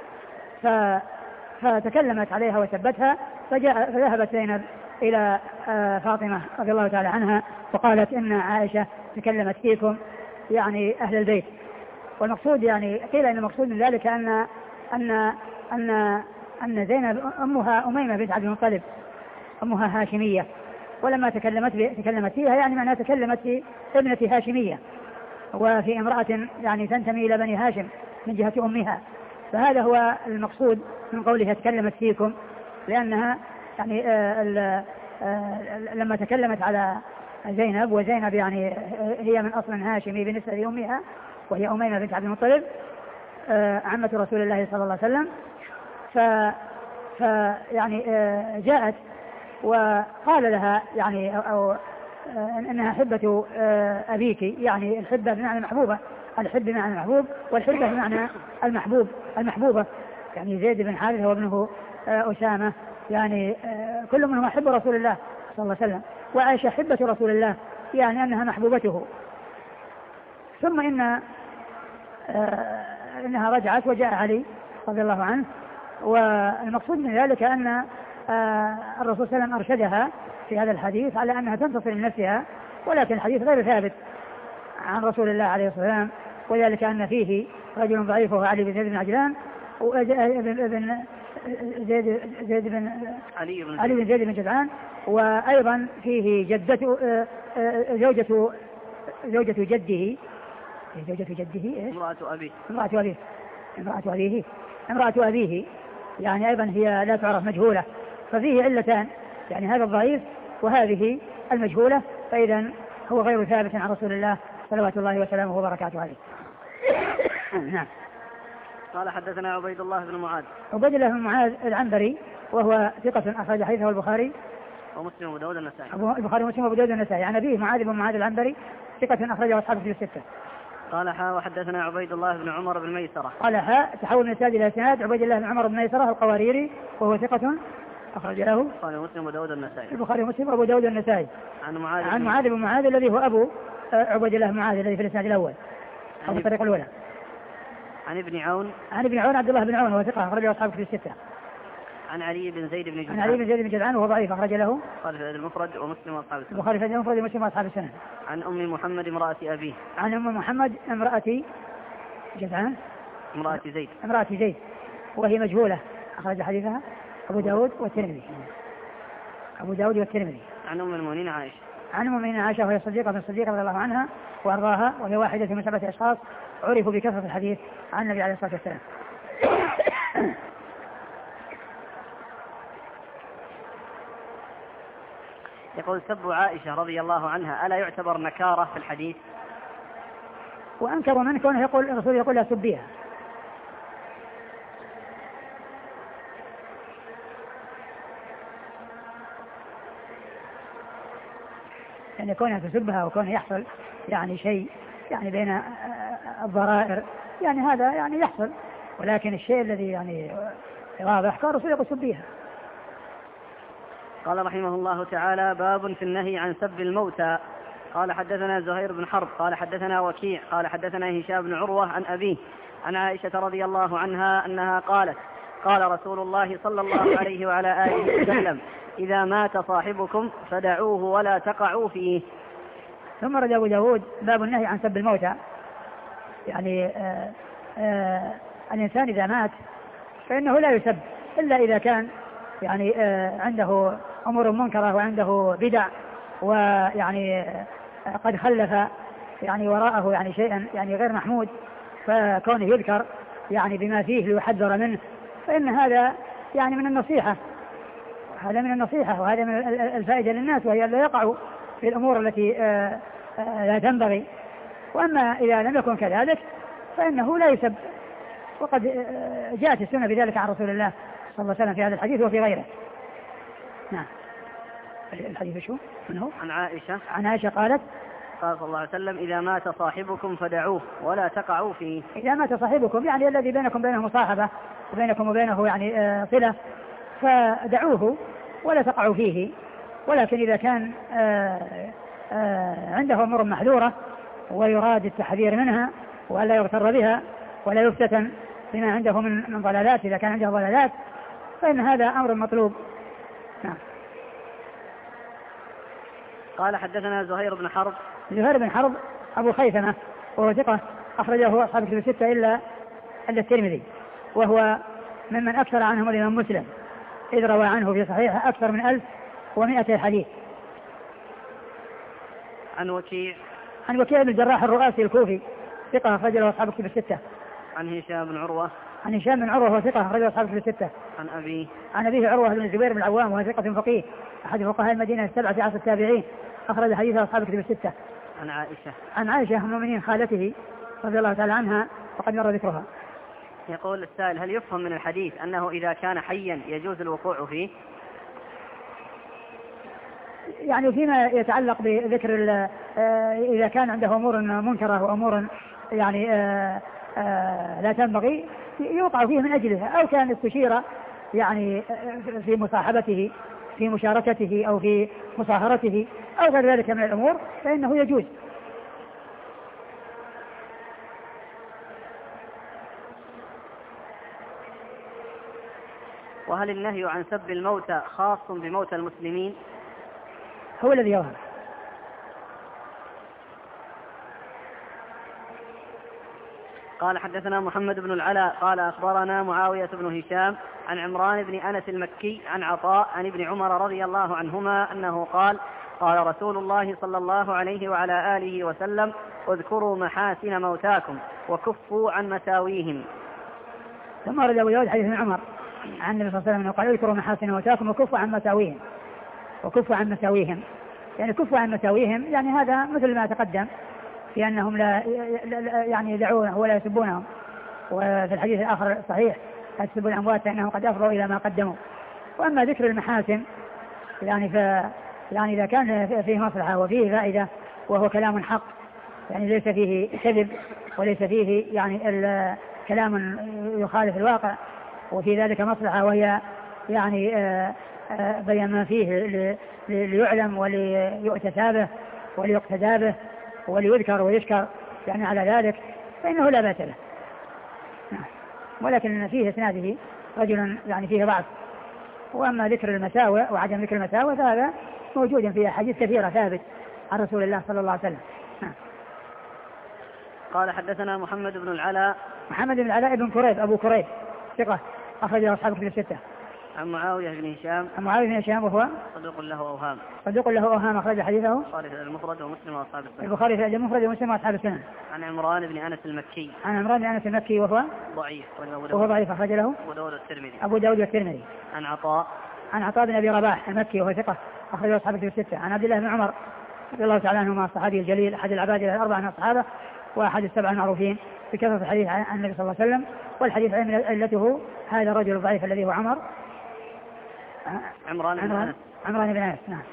فتكلمت عليها وسبتها، فذهبت زينب إلى فاطمة رضي الله تعالى عنها وقالت: إن عائشة تكلمت فيكم يعني أهل البيت. والمقصود يعني قيل إن المقصود من ذلك أن زينب أمها أميمة بنت عبد المطلب، أمها هاشمية، ولما تكلمت فيها يعني معناها تكلمت في ابنة هاشمية، وفي امرأة يعني تنتمي إلى بني هاشم من جهة أمها. فهذا هو المقصود من قولها تكلمت فيكم، لأنها يعني لما تكلمت على زينب، وزينب يعني هي من أصل هاشمي بالنسبة لأمها، وهي أميمة بنت عبد المطلب عمة رسول الله صلى الله عليه وسلم، يعني جاءت وقال لها يعني أو أنها حبة أبيك، يعني الحبة بمعنى المحبوبة، الحب بمعنى المحبوب، والحبة بمعنى المحبوبة، يعني زيد بن حارثة وابنه أسامة، يعني كل منهم حب رسول الله صلى الله عليه وسلم، وعائشة حبة رسول الله، يعني أنها محبوبته. ثم إنها رجعت وجاء علي رضي الله عنه، والمقصود من ذلك أن الرسول صلى الله عليه وسلم أرشدها في هذا الحديث على أنها تنتصر لنفسها، ولكن الحديث غير ثابت عن رسول الله عليه الصلاة والسلام، وذلك أن فيه رجل ضعيف وهو علي بن زيد بن عجلان علي بن زيد بن جدعان، وأيضا فيه جدته زوجة جده امرأة أبيه، يعني أيضا هي لا تعرف مجهولة، ففيه علتان، يعني هذا الضعيف وهذه المجهولة، فإذا هو غير ثابت عن رسول الله صلوات الله وسلامه وبركاته عليه. نعم. قال حدثنا عبيد الله بن معاذ العنبري، وهو ثقة أخرج حديثه البخاري ومسلم وابو داود النسائي. البخاري ومسلم وابو داود النسائي. عن أبيه معاذ بن معاذ العنبري ثقة أخرجه أصحاب الكتب الستة. قال وحدثنا عبيد الله بن عمر بن ميسرة. قال تحول من إسناد إلى إسناد. عبيد الله بن عمر بن ميسرة القواريري، وهو ثقة أخرج له البخاري ومسلم وابو داود النسائي. البخاري ومسلم وابو داود النسائي. عن معاذ بن معاذ الذي هو أبو عبيد الله بن معاذ الذي في الإسناد الأول أو في الطريق الأولى. عن ابن عون عبد الله بن عون، وهو ثقة أخرجه أصحاب الكتب الستة. عن علي بن زيد بن جدعان وهو ضعيف أخرج له البخاري في المفرد ومسلم وأصحاب السنن. البخاري في المفرد ومسلم وأصحاب السنن. عن أم محمد امرأة أبيه. عن أم محمد امرأة جدعان امرأة زيد وهي مجهولة، أخرج حديثها أبو داود والترمذي. عن أم المؤمنين عائشة وهي الصديقة رضي الله عنها وأرضاها، وهي واحدة من 7 أشخاص عرفوا بكثرة الحديث عن النبي عليه الصلاة والسلام. يقول سب عائشة رضي الله عنها ألا يعتبر نكارة في الحديث؟ وأنكر من كونه الرسول يقول لا سبيها، يعني كونها تسبها وكونه يحصل يعني شيء يعني بين الضرائر، يعني هذا يعني يحصل، ولكن الشيء الذي يعني واضح كان الرسول يقول سبيها. قال رحمه الله تعالى: باب في النهي عن سب الموتى. قال حدثنا زهير بن حرب قال حدثنا وكيع قال حدثنا هشام بن عروة عن أبيه عن عائشة رضي الله عنها أنها قالت: قال رسول الله صلى الله عليه وعلى آله وسلم: إذا مات صاحبكم فدعوه ولا تقعوا فيه. ثم رد أبو داود: باب النهي عن سب الموتى، يعني الإنسان إذا مات فإنه لا يسب إلا إذا كان يعني عنده أمور منكرة وعنده بدع، ويعني قد خلف يعني وراءه يعني شيئا يعني غير محمود، فكونه يذكر يعني بما فيه ليحذر منه، فإن هذا يعني من النصيحة، وهذا من الفائدة للناس، وهي لا يقعوا في الأمور التي لا تنبغي. وأما إذا لم يكن كذلك فإنه لا يسب، وقد جاءت السنة بذلك عن رسول الله صلى الله عليه وسلم في هذا الحديث وفي غيره. نعم. الحديث شو؟ من هو؟ عن عائشة قالت: قال صلى الله عليه وسلم: إذا مات صاحبكم فدعوه ولا تقعوا فيه. إذا مات صاحبكم يعني الذي بينكم وبينه مصاحبة وبينكم وبينه يعني صلة، فدعوه ولا تقعوا فيه. ولكن إذا كان عنده أمور محذورة ويراد التحذير منها ولا يغتر بها ولا يفتتن بما عنده من ضلالات، إذا كان عنده ضلالات فإن هذا أمر مطلوب. نعم. قال حدثنا زهير بن حرب أبو خيثمة، وهو ثقة أخرجه أصحاب الكتب الستة إلا الترمذي، وهو ممن أكثر عنهم الإمام مسلم، إذ روى عنه في صحيحه أكثر من 1100 حديث. عن وكيع بن الجراح الرؤاسي الكوفي ثقة أخرجه أصحاب الكتب الستة. عن هشام بن عروة هو ثقة أخرجه أصحاب الكتب الستة. عن أبيه عروة بن الزبير بن العوام وهو ثقة فقيه أحد فقهاء المدينة السبعة في عصر التابعين، أخرج حديثه أصحاب الكتب الستة. عن عائشة أم المؤمنين خالته رضي الله تعالى عنها وقد مر ذكرها. يقول السائل: هل يفهم من الحديث أنه إذا كان حيا يجوز الوقوع فيه؟ يعني فيما يتعلق بذكر إذا كان عنده أمور منكرة وأمور يعني لا تنبغي يوقع فيه من أجلها، أو كان استشير يعني في مصاحبته في مشاركته أو في مصاهرته أو غير ذلك من الأمور فإنه يجوز. وهل النهي عن سب الموتى خاص بموتى المسلمين؟ هو الذي يظهر. قال حدثنا محمد بن العلاء قال أخبرنا معاوية بن هشام عن عمران بن أنس المكي عن عطاء عن ابن عمر رضي الله عنهما أنه قال: قال رسول الله صلى الله عليه وعلى آله وسلم: اذكروا محاسن موتاكم وكفوا عن مساويهم. ثم ورد أبو داود حديث ابن عمر عن النبي صلى الله عليه وسلم قال: اذكروا محاسن موتاكم وكفوا عن مساويهم. يعني كفوا عن مساويهم يعني هذا مثل ما تقدم في أنهم لا يعني يدعونه ولا يسبونهم، وفي الحديث الآخر صحيح: لا تسبوا الأموات فإنهم قد أفضوا إلى ما قدموا. وأما ذكر المحاسن يعني إذا كان فيه مصلحة وفيه فائدة وهو كلام حق، يعني ليس فيه كذب وليس فيه يعني كلام يخالف الواقع، وفي ذلك مصلحة وهي يعني بيان ما فيه ليعلم وليؤتى به وليقتدى به وليذكر ويشكر يعني على ذلك، فإنه لا بأس له. ولكن فيه اسناده رجل يعني فيه ضعف. وأما ذكر المساوئ وعدم ذكر المساوئ فهذا موجود في أحاديث كثيرة ثابت عن رسول الله صلى الله عليه وسلم. قال حدثنا محمد بن العلاء بن كريب أبو كريب ثقة أخرج أصحاب الكتب الستة. عن معاوية بن هشام وهو صدوق له أوهام أخرج حديثه البخاري في المفرد ومسلم وأصحاب السنن. عن عمران بن أنس المكي وهو ضعيف أخرج له أبو داود والترمذي. عن عطاء بن أبي رباح المكي وهو ثقة أخرج أصحاب الكتب الستة. عن عبد الله بن عمر رضي الله تعالى عنهما الصحابي الجليل أحد العباد الأربعة من الصحابة وأحد السبعة المعروفين بكثرة الحديث عن النبي صلى الله عليه وسلم، والحديث علته هذا الرجل الضعيف الذي هو عمران بن أنس. نعم.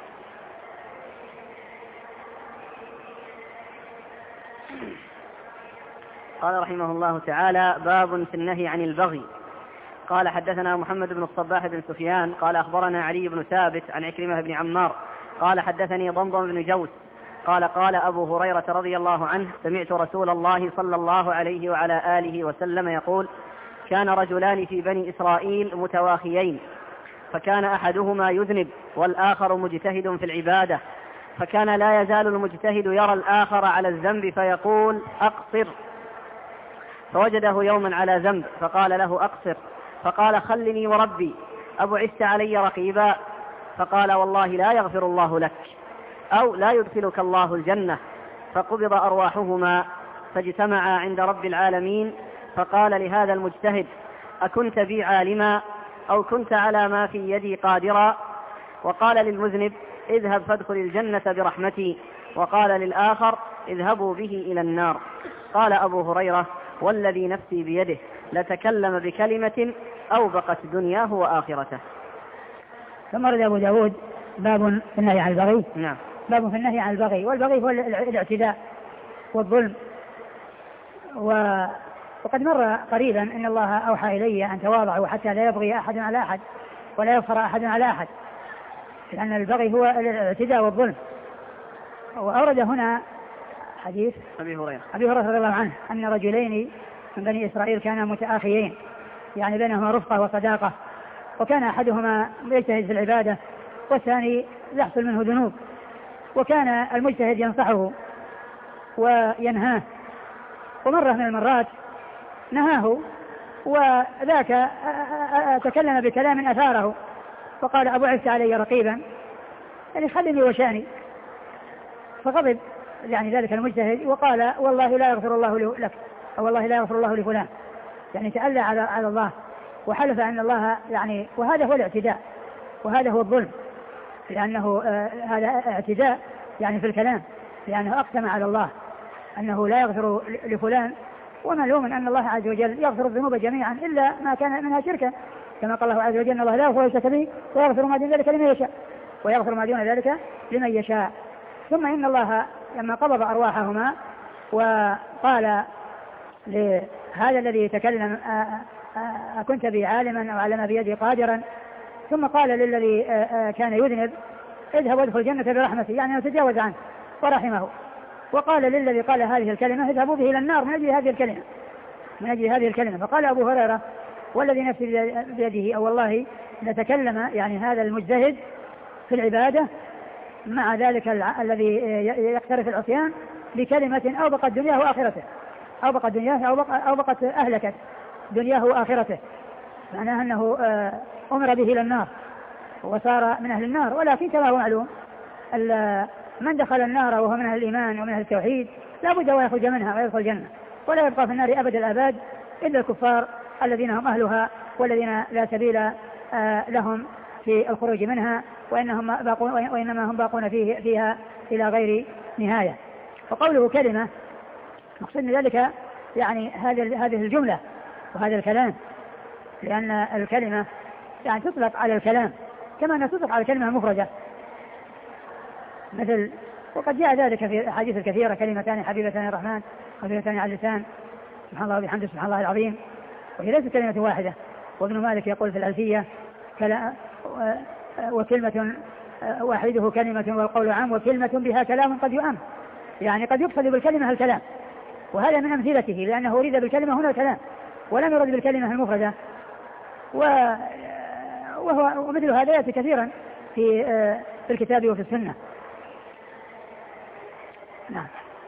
قال رحمه الله تعالى: باب في النهي عن البغي. قال حدثنا محمد بن الصباح بن سفيان قال أخبرنا علي بن ثابت عن عكرمة بن عمار قال حدثني ضمضم بن جوس قال: قال أبو هريرة رضي الله عنه: سمعت رسول الله صلى الله عليه وعلى آله وسلم يقول: كان رجلان في بني إسرائيل متواخيين، فكان أحدهما يذنب والآخر مجتهد في العبادة، فكان لا يزال المجتهد يرى الآخر على الذنب فيقول: أقصر، فوجده يوما على ذنب فقال له: أقصر، فقال: خلني وربي أبعثت علي رقيبا؟ فقال: والله لا يغفر الله لك أو لا يدخلك الله الجنة. فقبض أرواحهما فاجتمعا عند رب العالمين، فقال لهذا المجتهد: أكنت بي عالما أو كنت على ما في يدي قادرا؟ وقال للمذنب: اذهب فادخل الجنة برحمتي. وقال للآخر: اذهبوا به إلى النار. قال أبو هريرة: والذي نفسي بيده لتكلم بكلمة أوبقت دنياه وآخرته. ثم رد أبو داود باب في النهي عن البغي. نعم. باب في النهي عن البغي، والبغي هو الاعتداء والظلم. وقد مر قريبا ان الله اوحى الي ان تواضعوا حتى لا يبغي احد على احد ولا يفخر احد على احد، لان البغي هو الاعتداء والظلم. واورد هنا حديث ابي هريره رضي الله عنه ان رجلين من بني اسرائيل كانا متآخيين، يعني بينهما رفقه وصداقه، وكان احدهما يجتهد في العباده والثاني يحصل منه ذنوب، وكان المجتهد ينصحه وينهاه، ومرة من المرات نهاه وذاك تكلم بكلام أثاره وقال أبعثت علي رقيبا، يعني خلني وشأني. فغضب يعني ذلك المجتهد وقال والله لا يغفر الله لك، أو والله لا يغفر الله لفلان، يعني تألى على الله وحلف أن الله يعني، وهذا هو الاعتداء وهذا هو الظلم، لأنه هذا اعتداء يعني في الكلام، لأنه أقسم على الله أنه لا يغفر لفلان، ومعلوم أن الله عز وجل يغفر الذنوب جميعا إلا ما كان منها شركا، كما قال الله عز وجل: الله لا يغفر الشرك به ويغفر ما دون ذلك لمن يشاء، ويغفر ما دون ذلك لمن يشاء. ثم إن الله لما قبض أرواحهما وقال لهذا الذي يتكلم: أكنت بي عالما أو علم بيدي قادرا، ثم قال للذي كان يذنب: اذهب وادخل الجنة برحمتي، يعني تجاوز عنه ورحمه. وقال للذي قال هذه الكلمة: اذهبوا به إلى النار من أجل هذه الكلمة. فقال أبو هريرة: والذي نفسي بيده، أو والله نتكلم يعني هذا المجتهد في العبادة مع ذلك الذي يقترف العصيان بكلمة أوبقت دنياه وآخرته، أوبقت أهلكت دنياه وآخرته، معناها أنه أمر به إلى النار وصار من أهل النار. ولكن كما هو معلوم من دخل النار وهو من أهل الإيمان ومن أهل التوحيد لا بد ويخرج منها ويدخل الجنة، ولا يبقى في النار أبد الآباد إلا الكفار الذين هم أهلها والذين لا سبيل لهم في الخروج منها، وإنما هم باقون فيها إلى غير نهاية. وقوله كلمة مقصود من ذلك يعني هذه الجملة وهذا الكلام، لأن الكلمة يعني تطلق على الكلام كما أنها تطلق على الكلمة المفردة، مثل وقد جاء ذلك في الأحاديث الكثيرة: كلمتان حبيبتان الرحمن خفيفتان على اللسان سبحان الله وبحمده سبحان الله العظيم. وهي ليست كلمة واحدة. وابن مالك يقول في الألفية: وكلمة واحده كلمة والقول عام، وكلمة بها كلام قد يؤم، يعني قد يقصد بالكلمة الكلام، وهذا من أمثلته، لأنه أريد بالكلمة هنا الكلام ولم يرد بالكلمة المفردة. ومثل هذا يأتي كثيرا في الكتاب وفي السنة. نعم.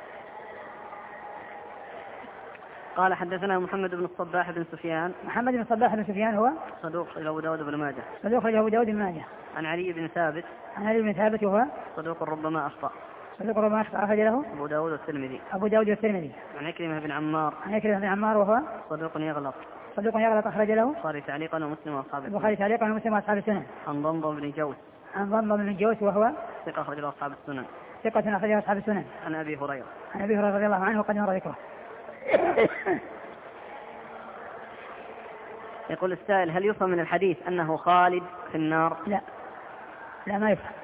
قال حدثنا محمد بن الصباح بن سفيان. محمد بن الصباح بن سفيان هو صدوق إلى أبو داود بن ماجه. صدوق إلى أبو داود بن ماجه. عن علي بن ثابت. عن علي بن ثابت وهو صدوق ربما أخطأ. صدوق ربما أخطأ. أخرج له أبو داود والترمذي. أبو داود والترمذي. عن عكرمة بن عمار. عن عكرمة بن عمار وهو صدوق يغلط. صدوق يغلط. أخرج له البخاري تعليقا ومسلم وأصحاب السنن. البخاري تعليقا ومسلم وأصحاب السنن. عن ضمضم بن جوس. عن ضمضم بن جوس وهو ثقة أخرج له أصحاب السنن. ثقة أخرج له أصحاب السنن. عن أبي هريرة. عن أبي هريرة رضي الله عنه وقد مر ذكره. يقول السائل: هل يفهم من الحديث أنه خالد في النار؟ لا ما يفهم.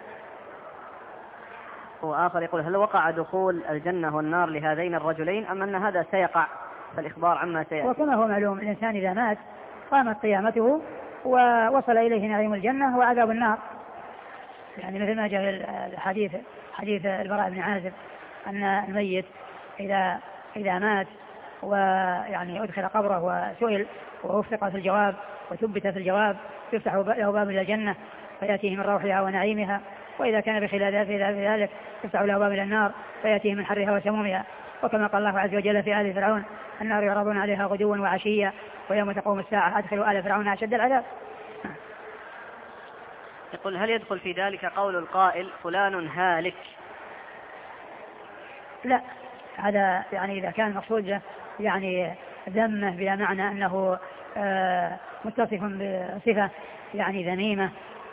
وآخر يقول: هل وقع دخول الجنة والنار لهذين الرجلين أم أن هذا سيقع فالإخبار عما سيأتي؟ وكما هو معلوم الإنسان إذا مات قامت قيامته ووصل إليه نعيم الجنة وعذاب النار، يعني مثل ما جاء الحديث حديث البراء بن عازب أن الميت إذا مات ويعني أدخل قبره وسئل ووفق في الجواب وثبت في الجواب يفتح له باب إلى الجنة فيأتيه من روحها ونعيمها، وإذا كان بخلاف ذلك يفتح له باب إلى النار فيأتيه من حرها وسمومها. وكما قال الله عز وجل في آل فرعون: النار يعرضون عليها غدوا وعشيا ويوم تقوم الساعة أدخلوا آل فرعون أشد العذاب. يقول: هل يدخل في ذلك قول القائل فلان هالك؟ لا، هذا يعني إذا كان مقصود يعني ذمه بمعنى أنه متصف بصفة يعني ذميمة،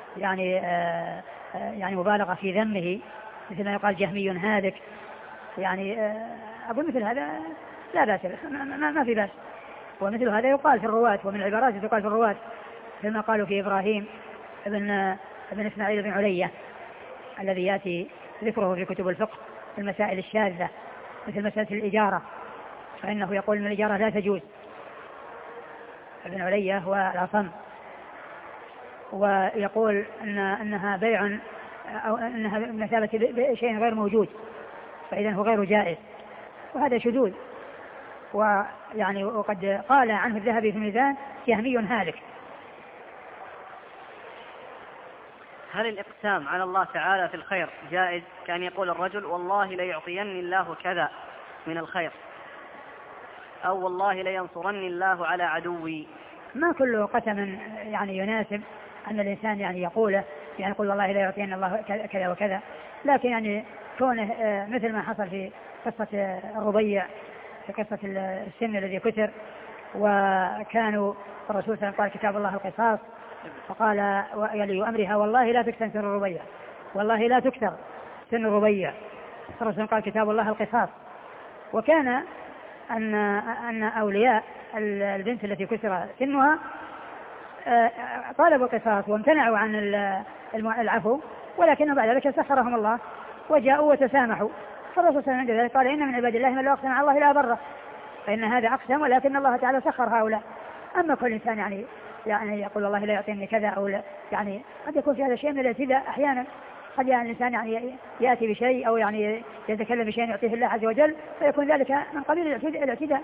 يعني مبالغة في ذمه، مثل ما يقال جهمي هالك، يعني أقول مثل هذا لا بأس، ما في بأس. ومثل هذا يقال في الرواة، ومن العبارات يقال في الرواة كما قالوا في إبراهيم ابن إسماعيل بن علية الذي يأتي ذكره في كتب الفقه في المسائل الشاذة مثل مسألة الإجارة، فإنه يقول أن الإجارة لا تجوز. ابن علية هو الأصم، ويقول أنها بيع أو أنها مثابة شيء غير موجود، فإذا هو غير جائز، وهذا شذوذ. ويعني وقد قال عنه الذهبي في الميزان: جهمي هالك. هل الإقسام على الله تعالى في الخير جائز، كان يقول الرجل: والله ليعطيني الله كذا من الخير؟ أو والله لينصرني الله على عدوي. ما كل قسم يعني يناسب أن الإنسان يعني يقوله، يعني يقول والله لا يعطينا الله كذا وكذا، لكن يعني كونه مثل ما حصل في قصة الربيع، في قصة السن الذي كثر وكانوا الرسول صلى الله عليه وسلم قال كتاب الله القصاص، فقال ولي أمرها والله لا تكثر سن الربيع، والله لا تكثر سن الربيع، الرسول قال كتاب الله القصاص. وكان أن أولياء البنت التي كثر سنها طالبوا القصاص وامتنعوا عن العفو، ولكن بعد ذلك سخرهم الله وجاءوا وتسامحوا، فالرسول صلى الله عليه وسلم قال إن من عباد الله من لو أقسم على الله لا بره، فإن هذا أقسم ولكن الله تعالى سخر هؤلاء. أما كل إنسان يعني يقول الله لا يعطيني كذا أو لا، يعني قد يكون في هذا شيء من الاعتداء أحيانا، قد يعني الإنسان يعني يأتي بشيء أو يعني يتكلم بشيء يعطيه الله عز وجل فيكون ذلك من قبيل الاعتداء.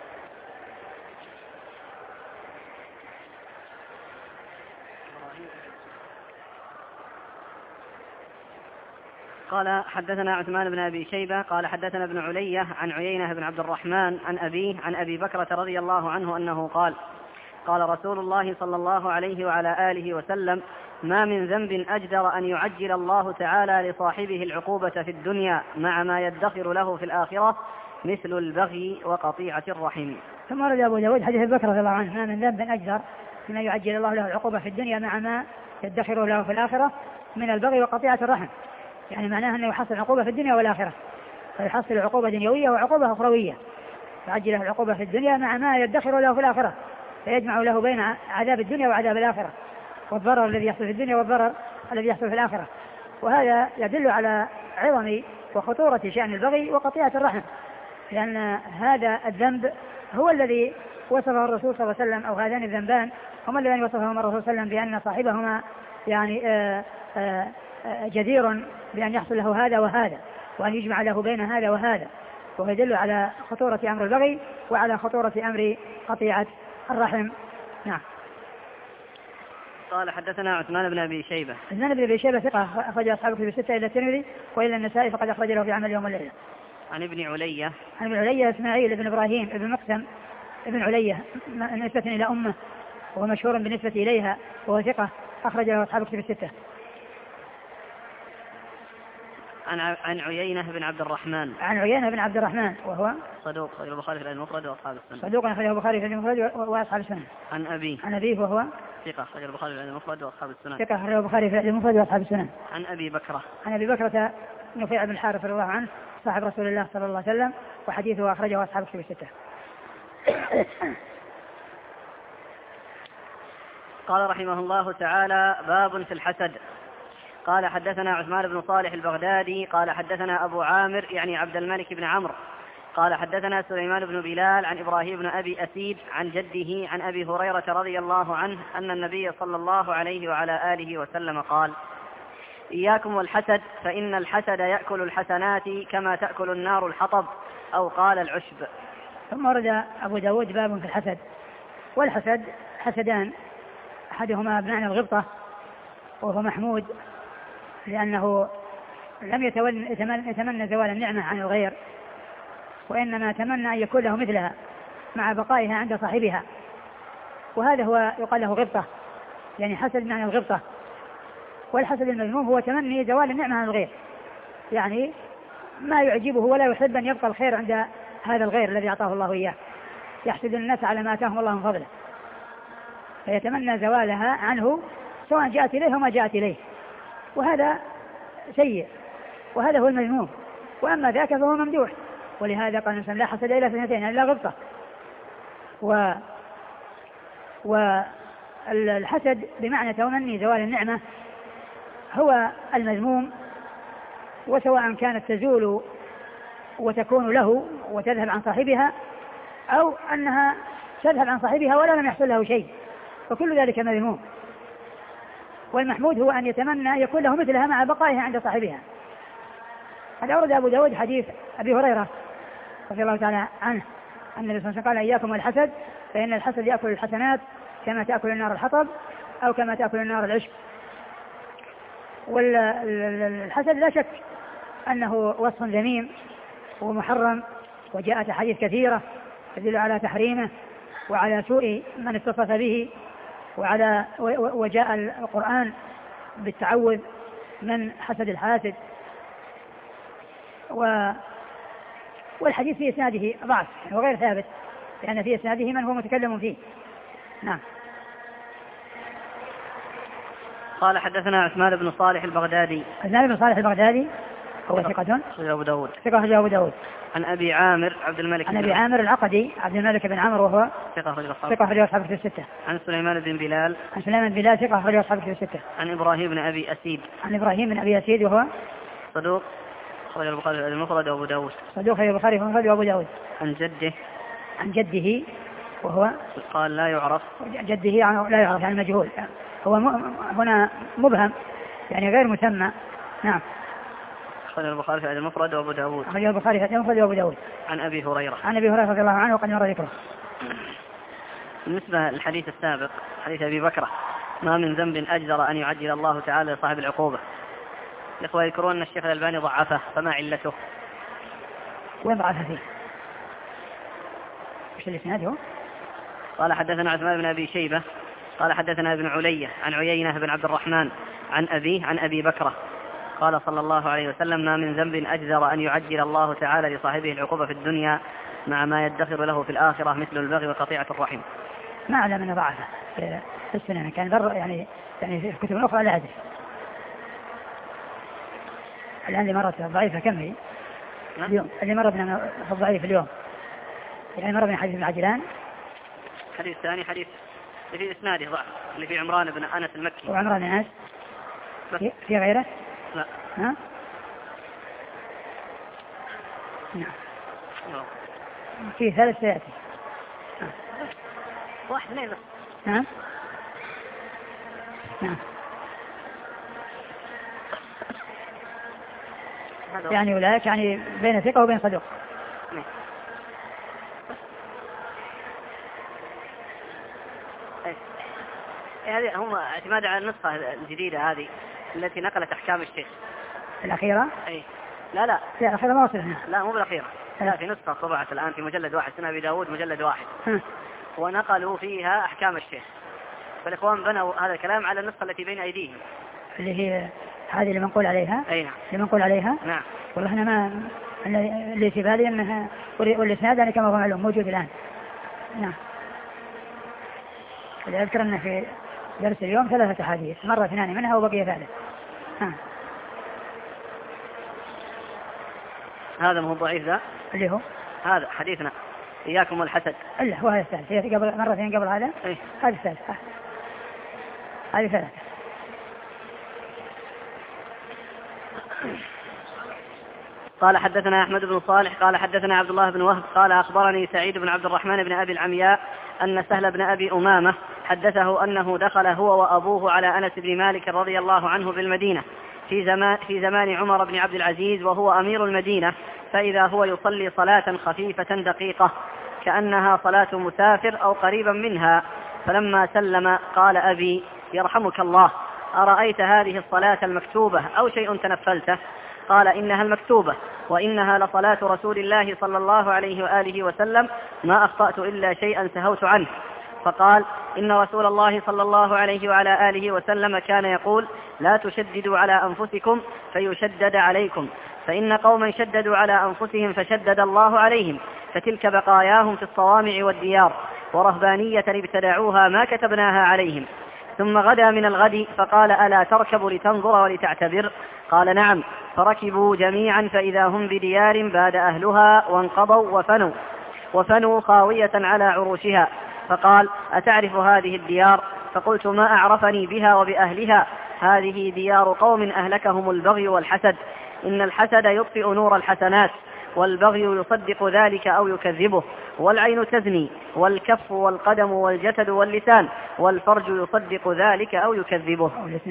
قال حدثنا عثمان بن أبي شيبة قال حدثنا ابن علية عن عيينة بن عبد الرحمن عن أبيه عن أبي بكرة رضي الله عنه أنه قال قال رسول الله صلى الله عليه وعلى آله وسلم ما من ذنب أجدر أن يعجل الله تعالى لصاحبه العقوبة في الدنيا مع ما يدخر له في الآخرة مثل البغي وقطيعة الرحم. ثم ورد أبو داود حديث أبي بكر رضي الله عنه ما من ذنب أجدر أن يعجل الله له العقوبة في الدنيا مع ما يدخر له في الآخرة من البغي وقطيعة الرحم، يعني معناه أنه يحصل عقوبة في الدنيا والآخرة، فيحصل عقوبة دنيوية وعقوبة أخروية، يعجل له العقوبة في الدنيا مع ما يدخر له في الآخرة، فيجمع له بين عذاب الدنيا وعذاب الآخرة، والضرر الذي يحصل في الدنيا والضرر الذي يحصل في الآخرة. وهذا يدل على عظم وخطورة شأن البغي وقطيعة الرحم، لأن هذا الذنب هو الذي وصفه الرسول صلى الله عليه وسلم، أو هذان الذنبان هما اللذان وصفهما الرسول صلى الله عليه وسلم بأن صاحبهما يعني جدير بأن يحصل له هذا وهذا، وأن يجمع له بين هذا وهذا، وهو يدل على خطورة أمر البغي وعلى خطورة أمر قطيعة الرحم. نعم. قال حدثنا عثمان بن أبي شيبة. عثمان بن أبي شيبة ثقة أخرج أصحابه في الستة إلى الترمذي وإلى النسائي فقد أخرج له في عمل يوم والليلة. عن ابن علية. عن ابن علية إسماعيل بن إبراهيم بن مقسم ابن علية نسبة إلى أمه وهو مشهور بالنسبة إليها وهو ثقة أخرج له أصحابه في الستة. عن عيينة بن عبد الرحمن. عن عيينة بن عبد الرحمن وهو صدوق أخرجه البخاري في المفرد وأصحاب السنن. صدوق أخرجه البخاري في المفرد وأصحاب السنن. عن أبيه. عن أبيه وهو ثقة أخرجه البخاري في المفرد وأصحاب السنن. ثقة أخرجه البخاري في المفرد وأصحاب السنن. عن أبي بكرة. عن أبي بكرة نفيع بن الحارث رضي الله عنه صاحب رسول الله صلى الله عليه وسلم وحديثه أخرجه أصحاب الكتب الستة. قال رحمه الله تعالى باب في الحسد. قال حدثنا عثمان بن صالح البغدادي قال حدثنا أبو عامر يعني عبد الملك بن عمرو قال حدثنا سليمان بن بلال عن إبراهيم بن أبي أسيد عن جده عن أبي هريرة رضي الله عنه أن النبي صلى الله عليه وعلى آله وسلم قال إياكم والحسد فإن الحسد يأكل الحسنات كما تأكل النار الحطب أو قال العشب. ثم ورد أبو داود باب في الحسد. والحسد حسدان، أحدهما بمعنى الغبطة وهو محمود لأنه لم يتمنى زوال النعمة عن الغير، وإنما تمنى أن يكون له مثلها مع بقائها عند صاحبها، وهذا هو يقال له غبطة، يعني حسد بمعنى الغبطة. والحسد المذموم هو تمني زوال النعمة عن الغير، يعني ما يعجبه ولا يحب أن يبقى الخير عند هذا الغير الذي أعطاه الله إياه، يحسد الناس على ما آتاهم الله من فضله، فيتمنى زوالها عنه سواء جاءت إليه وما جاءت إليه، وهذا سيء، وهذا هو المذموم. وأما ذاك فهو ممدوح، ولهذا قال الإنسان لا حسد إلا في اثنتين إلا غبطة. والحسد بمعنى تمني زوال النعمة هو المذموم، وسواء كانت تزول وتكون له وتذهب عن صاحبها أو أنها تذهب عن صاحبها ولا لم يحصل له شيء، فكل ذلك مذموم. والمحمود هو أن يتمنى يكون له مثلها مع بقائها عند صاحبها. قد أورد أبو داود حديث أبي هريرة رضي الله تعالى عنه أن النبي صلى الله عليه وسلم قال إياكم والحسد فإن الحسد يأكل الحسنات كما تأكل النار الحطب أو كما تأكل النار العشب. والحسد لا شك أنه وصف ذميم ومحرم، وجاءت أحاديث كثيرة يدل على تحريمه وعلى سوء من اتصف به، وجاء القرآن بالتعوذ من حسد الحاسد. والحديث في إسناده ضعف وغير ثابت، لأن في إسناده من هو متكلم فيه. نعم. قال حدثنا عثمان بن صالح البغدادي. عثمان بن صالح البغدادي هو ثقة أبو داود. ثقة أبو داود. عن أبي عامر عبد الملك. عن أبي عامر العقدي عبد الملك بن عمرو وهو ثقة رجل أصحاب الكتب الستة. عن سليمان بن بلال. عن سليمان بن بلال ثقة رجل أصحاب الكتب الستة. عن إبراهيم بن أبي أسيد. عن إبراهيم بن أبي أسيد وهو صدوق خرج البخاري المفرد وأبو داود. صدوق خرج البخاري المفرد وأبو داود. عن جده وهو قال لا يعرف. جده لا يعرف يعني مجهول، هو هنا مبهم يعني غير مسمى. نعم. خرج البخاري في المفرد وأبو داود. خرج البخاري في المفرد وأبو داود. عن أبي هريرة. عن أبي هريرة رضي الله عنه وقد مر ذكره. بالنسبة للحديث السابق حديث أبي بكرة ما من ذنب أجدر أن يعجل الله تعالى لصاحب العقوبة. الإخوة يذكرون أن الشيخ الألباني ضعفه، فما علته؟ وين ضعفه فيه؟ وش الإسناد هو؟ قال حدثنا عثمان بن أبي شيبة قال حدثنا ابن علية عن عيينة بن عبد الرحمن عن أبيه عن أبي بكرة قال صلى الله عليه وسلم ما من ذنب أجدر أن يعجل الله تعالى لصاحبه العقوبة في الدنيا مع ما يدخر له في الآخرة مثل البغي وقطيعة الرحم. ما أعلم من ضعفه في السنة، كان بر يعني في الكتب الأخرى لا أدري. الآن اللي مرت ضعيفة كم هي؟ اليوم اللي مر بنا في الضعيف اليوم يعني مر بنا حديث العجلان. حديث ثاني حديث في إسناده ضعف اللي في عمران بن أنس المكي. وعمران بن أنس في غيره؟ لا. ها؟ نعم. في ثالث سيأتي. واحد اثنين بس. نعم. نعم. يعني أولئك يعني بين ثقة وبين صدوق. هذه هم اعتماد على النسخة الجديدة هذه التي نقلت أحكام الشيخ الأخيرة. أي لا الأخيرة ما وصلنا. لا مو بالأخيرة. لا في نسخة طبعت الآن في مجلد واحد اسمها أبي داود مجلد واحد. ونقلوا فيها أحكام الشيخ، فالإخوان بنوا هذا الكلام على النسخة التي بين أيديهم اللي هي هذه اللي منقول عليها. أي نعم. اللي منقول عليها. نعم. والله أنا ما اللي في بالي أنها والإسناد يعني كما هو معلوم موجود الآن. نعم. اللي أذكر أنه في درس اليوم 3 حديث، مرة 2 منها وبقي 3. هذا ما هو ضعيف ذا اللي هو هذا حديثنا إياكم والحسد. إلا هو هذا الثالث، هي قبل مرتين قبل هذا. هذا الثالث. هذه 3. قال حدثنا أحمد بن صالح قال حدثنا عبد الله بن وهب قال أخبرني سعيد بن عبد الرحمن بن أبي العمياء أن سهل بن أبي أمامة حدثه أنه دخل هو وأبوه على أنس بن مالك رضي الله عنه بالمدينة في زمان عمر بن عبد العزيز وهو أمير المدينة، فإذا هو يصلي صلاة خفيفة دقيقة كأنها صلاة مسافر أو قريبا منها، فلما سلم قال أبي يرحمك الله أرأيت هذه الصلاة المكتوبة أو شيء تنفلته؟ قال إنها المكتوبة وإنها لصلاة رسول الله صلى الله عليه وآله وسلم ما أخطأت إلا شيئا سهوت عنه. فقال إن رسول الله صلى الله عليه وعلى آله وسلم كان يقول لا تشددوا على أنفسكم فيشدد عليكم، فإن قوما شددوا على أنفسهم فشدد الله عليهم، فتلك بقاياهم في الصوامع والديار ورهبانية ابتدعوها ما كتبناها عليهم. ثم غدا من الغد فقال ألا تركبوا لتنظر ولتعتبر؟ قال نعم، فركبوا جميعا فإذا هم بديار باد أهلها وانقضوا وفنوا خاوية على عروشها، فقال أتعرف هذه الديار؟ فقلت ما أعرفني بها وبأهلها، هذه ديار قوم أهلكهم البغي والحسد، إن الحسد يطفئ نور الحسنات، والبغي يصدق ذلك أو يكذبه، والعين تزني، والكف والقدم والجسد واللسان، والفرج يصدق ذلك أو يكذبه.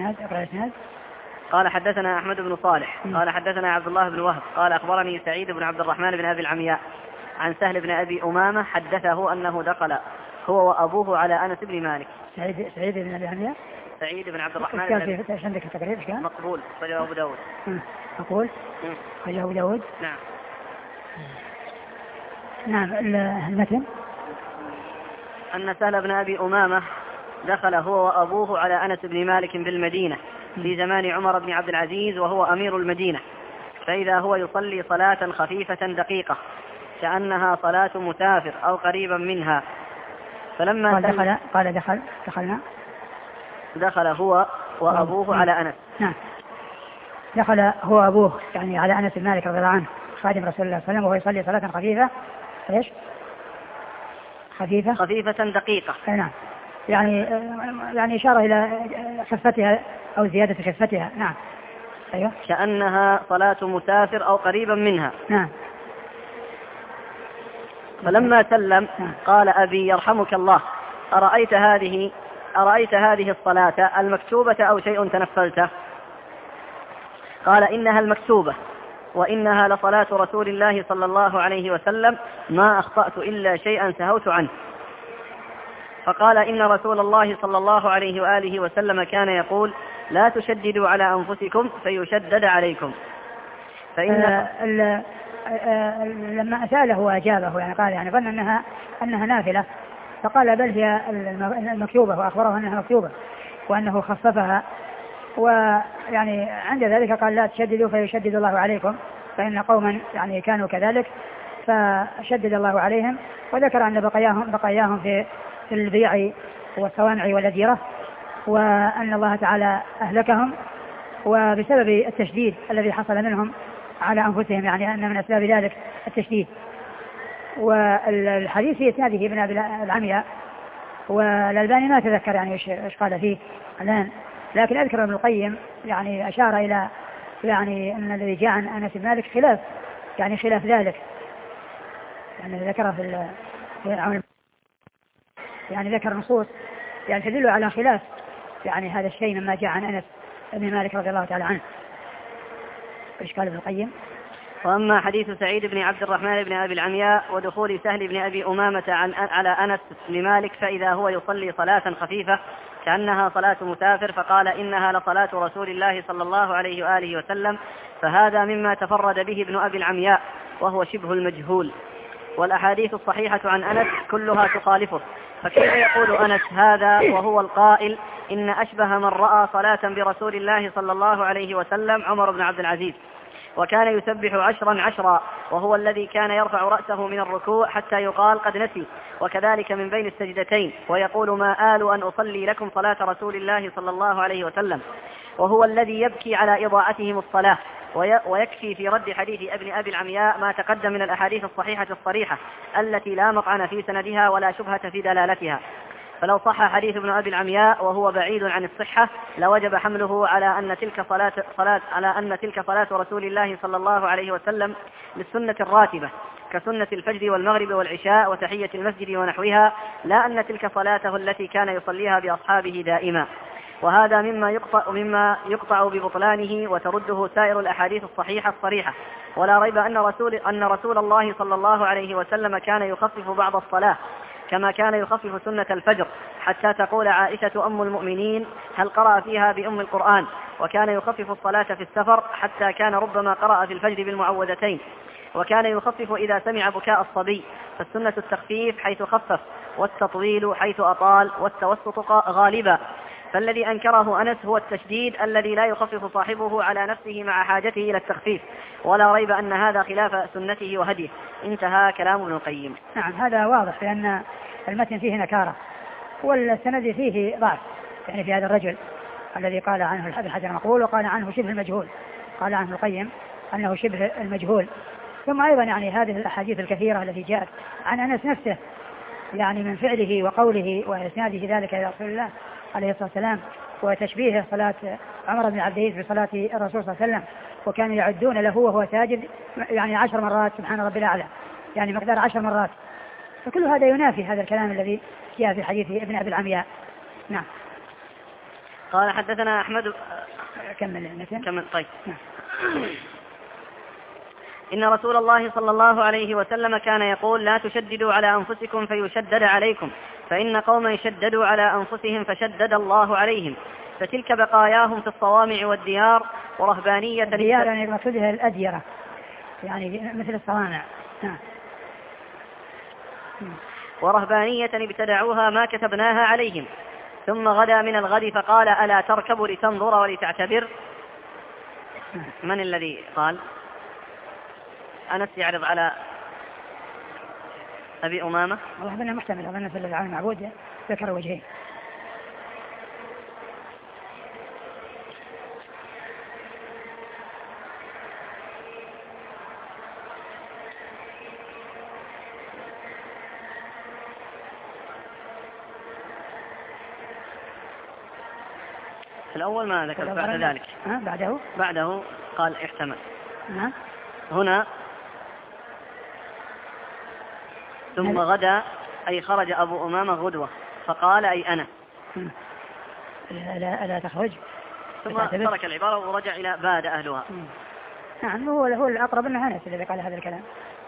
قال حدثنا أحمد بن صالح قال حدثنا عبد الله بن وهب قال أخبرني سعيد بن عبد الرحمن بن أبي العمياء عن سهل بن أبي أمامة حدثه أنه دخل هو وأبوه على أنس بن مالك. سعيد بن أبي العمياء سعيد بن عبد الرحمن بن أبي عندك التقريب كان مقبول فجاء أبو داود. مقبول فجاء أبو داود. نعم. نعم. المتن أن سهل بن أبي أمامة دخل هو وأبوه على أنس بن مالك بالمدينة في زمان عمر بن عبد العزيز وهو أمير المدينة، فإذا هو يصلي صلاة خفيفة دقيقة كأنها صلاة مسافر أو قريبا منها. فلما دخل هو وأبوه على أنس. نعم. دخل هو وأبوه يعني على أنس بن مالك رضي الله عنه خادم رسول الله صلى الله عليه وسلم وهو يصلي صلاة خفيفة. إيش؟ خفيفة دقيقة. نعم. يعني إشارة إلى خفتها أو زيادة خفتها. نعم. أيوة. كأنها صلاة مسافر أو قريبا منها. نعم. فلما سلم قال أبي يرحمك الله أرأيت هذه الصلاة المكتوبة أو شيء تنفلته؟ قال إنها المكتوبة، وإنها لصلاة رسول الله صلى الله عليه وسلم ما أخطأت إلا شيئا سهوت عنه. فقال إن رسول الله صلى الله عليه وآله وسلم كان يقول لا تشددوا على أنفسكم فيشدد عليكم. لما سأله وأجابه يعني قال يعني ظن أنها نافلة، فقال بل هي المكتوبة، وأخبره أنها مكتوبة وأنه خففها، ويعني عند ذلك قال لا تشددوا فيشدد الله عليكم، فإن قوما يعني كانوا كذلك فشدد الله عليهم، وذكر أن بقاياهم في البيع والصوامع والأديرة، وأن الله تعالى أهلكهم وبسبب التشديد الذي حصل منهم على أنفسهم، يعني أن من أسباب ذلك التشديد. والحديث في إسناده ابن أبي العمياء، والألباني ما تذكر يعني إيش قال فيه الآن، لكن أذكر ابن القيم يعني أشار إلى يعني أن الذي جاء عن أنس بن مالك خلاف ذلك، يعني ذكر في يعني ذكر نصوص يعني تدل على خلاف يعني هذا الشيء مما جاء عن أنس بن مالك رضي الله تعالى عنه. إيش قال ابن القيم؟ وأما حديث سعيد بن عبد الرحمن بن أبي العمياء ودخول سهل بن أبي أمامة على أنس بن مالك فإذا هو يصلي صلاة خفيفة كأنها صلاة مسافر فقال إنها لصلاة رسول الله صلى الله عليه وآله وسلم، فهذا مما تفرد به ابن أبي العمياء وهو شبه المجهول، والأحاديث الصحيحة عن أنس كلها تخالفه، فكيف يقول أنس هذا وهو القائل إن أشبه من رأى صلاة برسول الله صلى الله عليه وسلم عمر بن عبد العزيز، وكان يسبح 10 وهو الذي كان يرفع رأسه من الركوع حتى يقال قد نسي، وكذلك من بين السجدتين، ويقول ما آل أن أصلي لكم صلاة رسول الله صلى الله عليه وسلم، وهو الذي يبكي على إضاعتهم الصلاة. ويكفي في رد حديث ابن أبي العمياء ما تقدم من الأحاديث الصحيحة الصريحة التي لا مطعن في سندها ولا شبهة في دلالتها، فلو صح حديث ابن أبي العمياء وهو بعيد عن الصحة لوجب حمله على أن تلك صلاة رسول الله صلى الله عليه وسلم للسنة الراتبة كسنة الفجر والمغرب والعشاء وتحية المسجد ونحوها، لا أن تلك صلاته التي كان يصليها بأصحابه دائما، وهذا مما يقطع ببطلانه وترده سائر الأحاديث الصحيحة الصريحة. ولا ريب أن رسول الله صلى الله عليه وسلم كان يخفف بعض الصلاة كما كان يخفف سنة الفجر، حتى تقول عائشة أم المؤمنين هل قرأ فيها بأم القرآن، وكان يخفف الصلاة في السفر حتى كان ربما قرأ في الفجر بالمعوذتين، وكان يخفف إذا سمع بكاء الصبي، فالسنة التخفيف حيث خفف، والتطويل حيث أطال، والتوسط غالبا. فالذي أنكره أنس هو التشديد الذي لا يخفف صاحبه على نفسه مع حاجته إلى التخفيف، ولا ريب أن هذا خلاف سنته وهديه. انتهى كلام ابن القيم. نعم، هذا واضح لأن المتن فيه نكارة والسند فيه ضعف، يعني في هذا الرجل الذي قال عنه ابن حجر مقبول وقال عنه شبه المجهول، قال عنه القيم أنه شبه المجهول. ثم أيضا يعني هذه الأحاديث الكثيرة التي جاءت عن أنس نفسه يعني من فعله وقوله وإسناده ذلك إلى رسول الله عليه الصلاة والسلام، وتشبيه صلاة عمر بن عبد العزيز بصلاة الرسول صلى الله عليه وسلم، وكانوا يعدون له وهو ساجد يعني 10 مرات سبحان ربي الأعلى، يعني مقدار 10 مرات، فكل هذا ينافي هذا الكلام الذي جاء في حديث ابن أبي العمياء. نعم. قال حدثنا أحمد. كمل. طيب. نعم. إن رسول الله صلى الله عليه وسلم كان يقول لا تشددوا على أنفسكم فيشدد عليكم، فإن قوما شددوا على أنفسهم فشدد الله عليهم، فتلك بقاياهم في الصوامع والديار ورهبانية. الديار يعني مقصودها الأديرة، يعني مثل الصوامع. ورهبانية ابتدعوها ما كتبناها عليهم. ثم غدا من الغد فقال ألا تركب لتنظر ولتعتبر. من الذي قال؟ أنس يعرض على أبي أمامة. والله أظنه محتمل، أظنه في الذي عن المعبود ذكر وجهين. الأول ما ذكر بعد ذلك. بعده قال احتمل. هنا ثم غدا أي خرج أبو أمامة غدوة فقال أي أنا. لا تخرج. ثم ترك العبارة ورجع إلى باد أهلها. نعم هو الأقرب أنه أنس الذي قال هذا الكلام.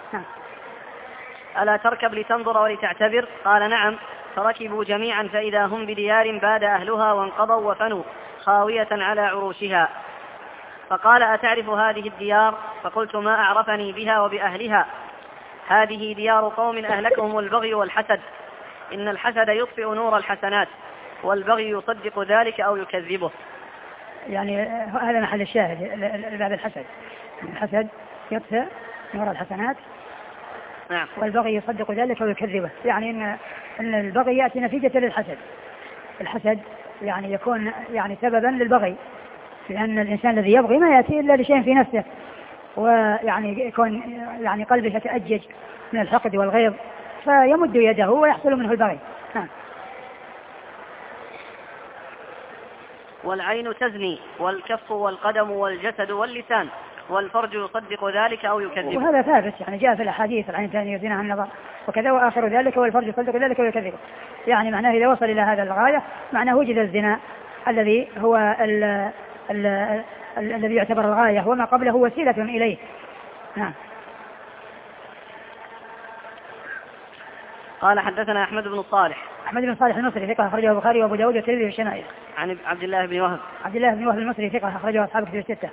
ألا تركب لتنظر ولتعتبر؟ قال نعم. فركبوا جميعا فإذا هم بديار باد أهلها وانقضوا وفنوا خاوية على عروشها. فقال أتعرف هذه الديار؟ فقلت ما أعرفني بها وبأهلها. هذه ديار قوم أهلكهم البغي والحسد، إن الحسد يطفئ نور الحسنات والبغي يصدق ذلك أو يكذبه. يعني هذا محل الشاهد باب الحسد. الحسد يطفئ نور الحسنات. نعم. والبغي يصدق ذلك أو يكذبه، يعني إن البغي يأتي نتيجة للحسد. الحسد يعني يكون يعني سببا للبغي، لأن الإنسان الذي يبغي ما يأتي إلا لشيء في نفسه، ويعني يكون يعني قلبه يتأجج من الحقد والغيظ فيمد يده ويحصل منه البغي. والعين تزني والكف والقدم والجسد واللسان والفرج يصدق ذلك أو يكذبه. وهذا ثابت، يعني جاء في الأحاديث العين تزني يزنها النظر وكذا وآخر ذلك والفرج يصدق ذلك ويكذبه. يعني معناه إذا وصل إلى هذا الغاية معناه وجد الزنا الذي هو الذي يعتبر الغاية وما قبله وسيلة إليه. قال حدثنا أحمد بن صالح. أحمد بن صالح المصري ثقة أخرجه البخاري وأبو داود والترمذي في الشمائل. عن عبد الله بن وهب. عبد الله بن وهب المصري ثقة أخرجه أصحاب الكتب الستة.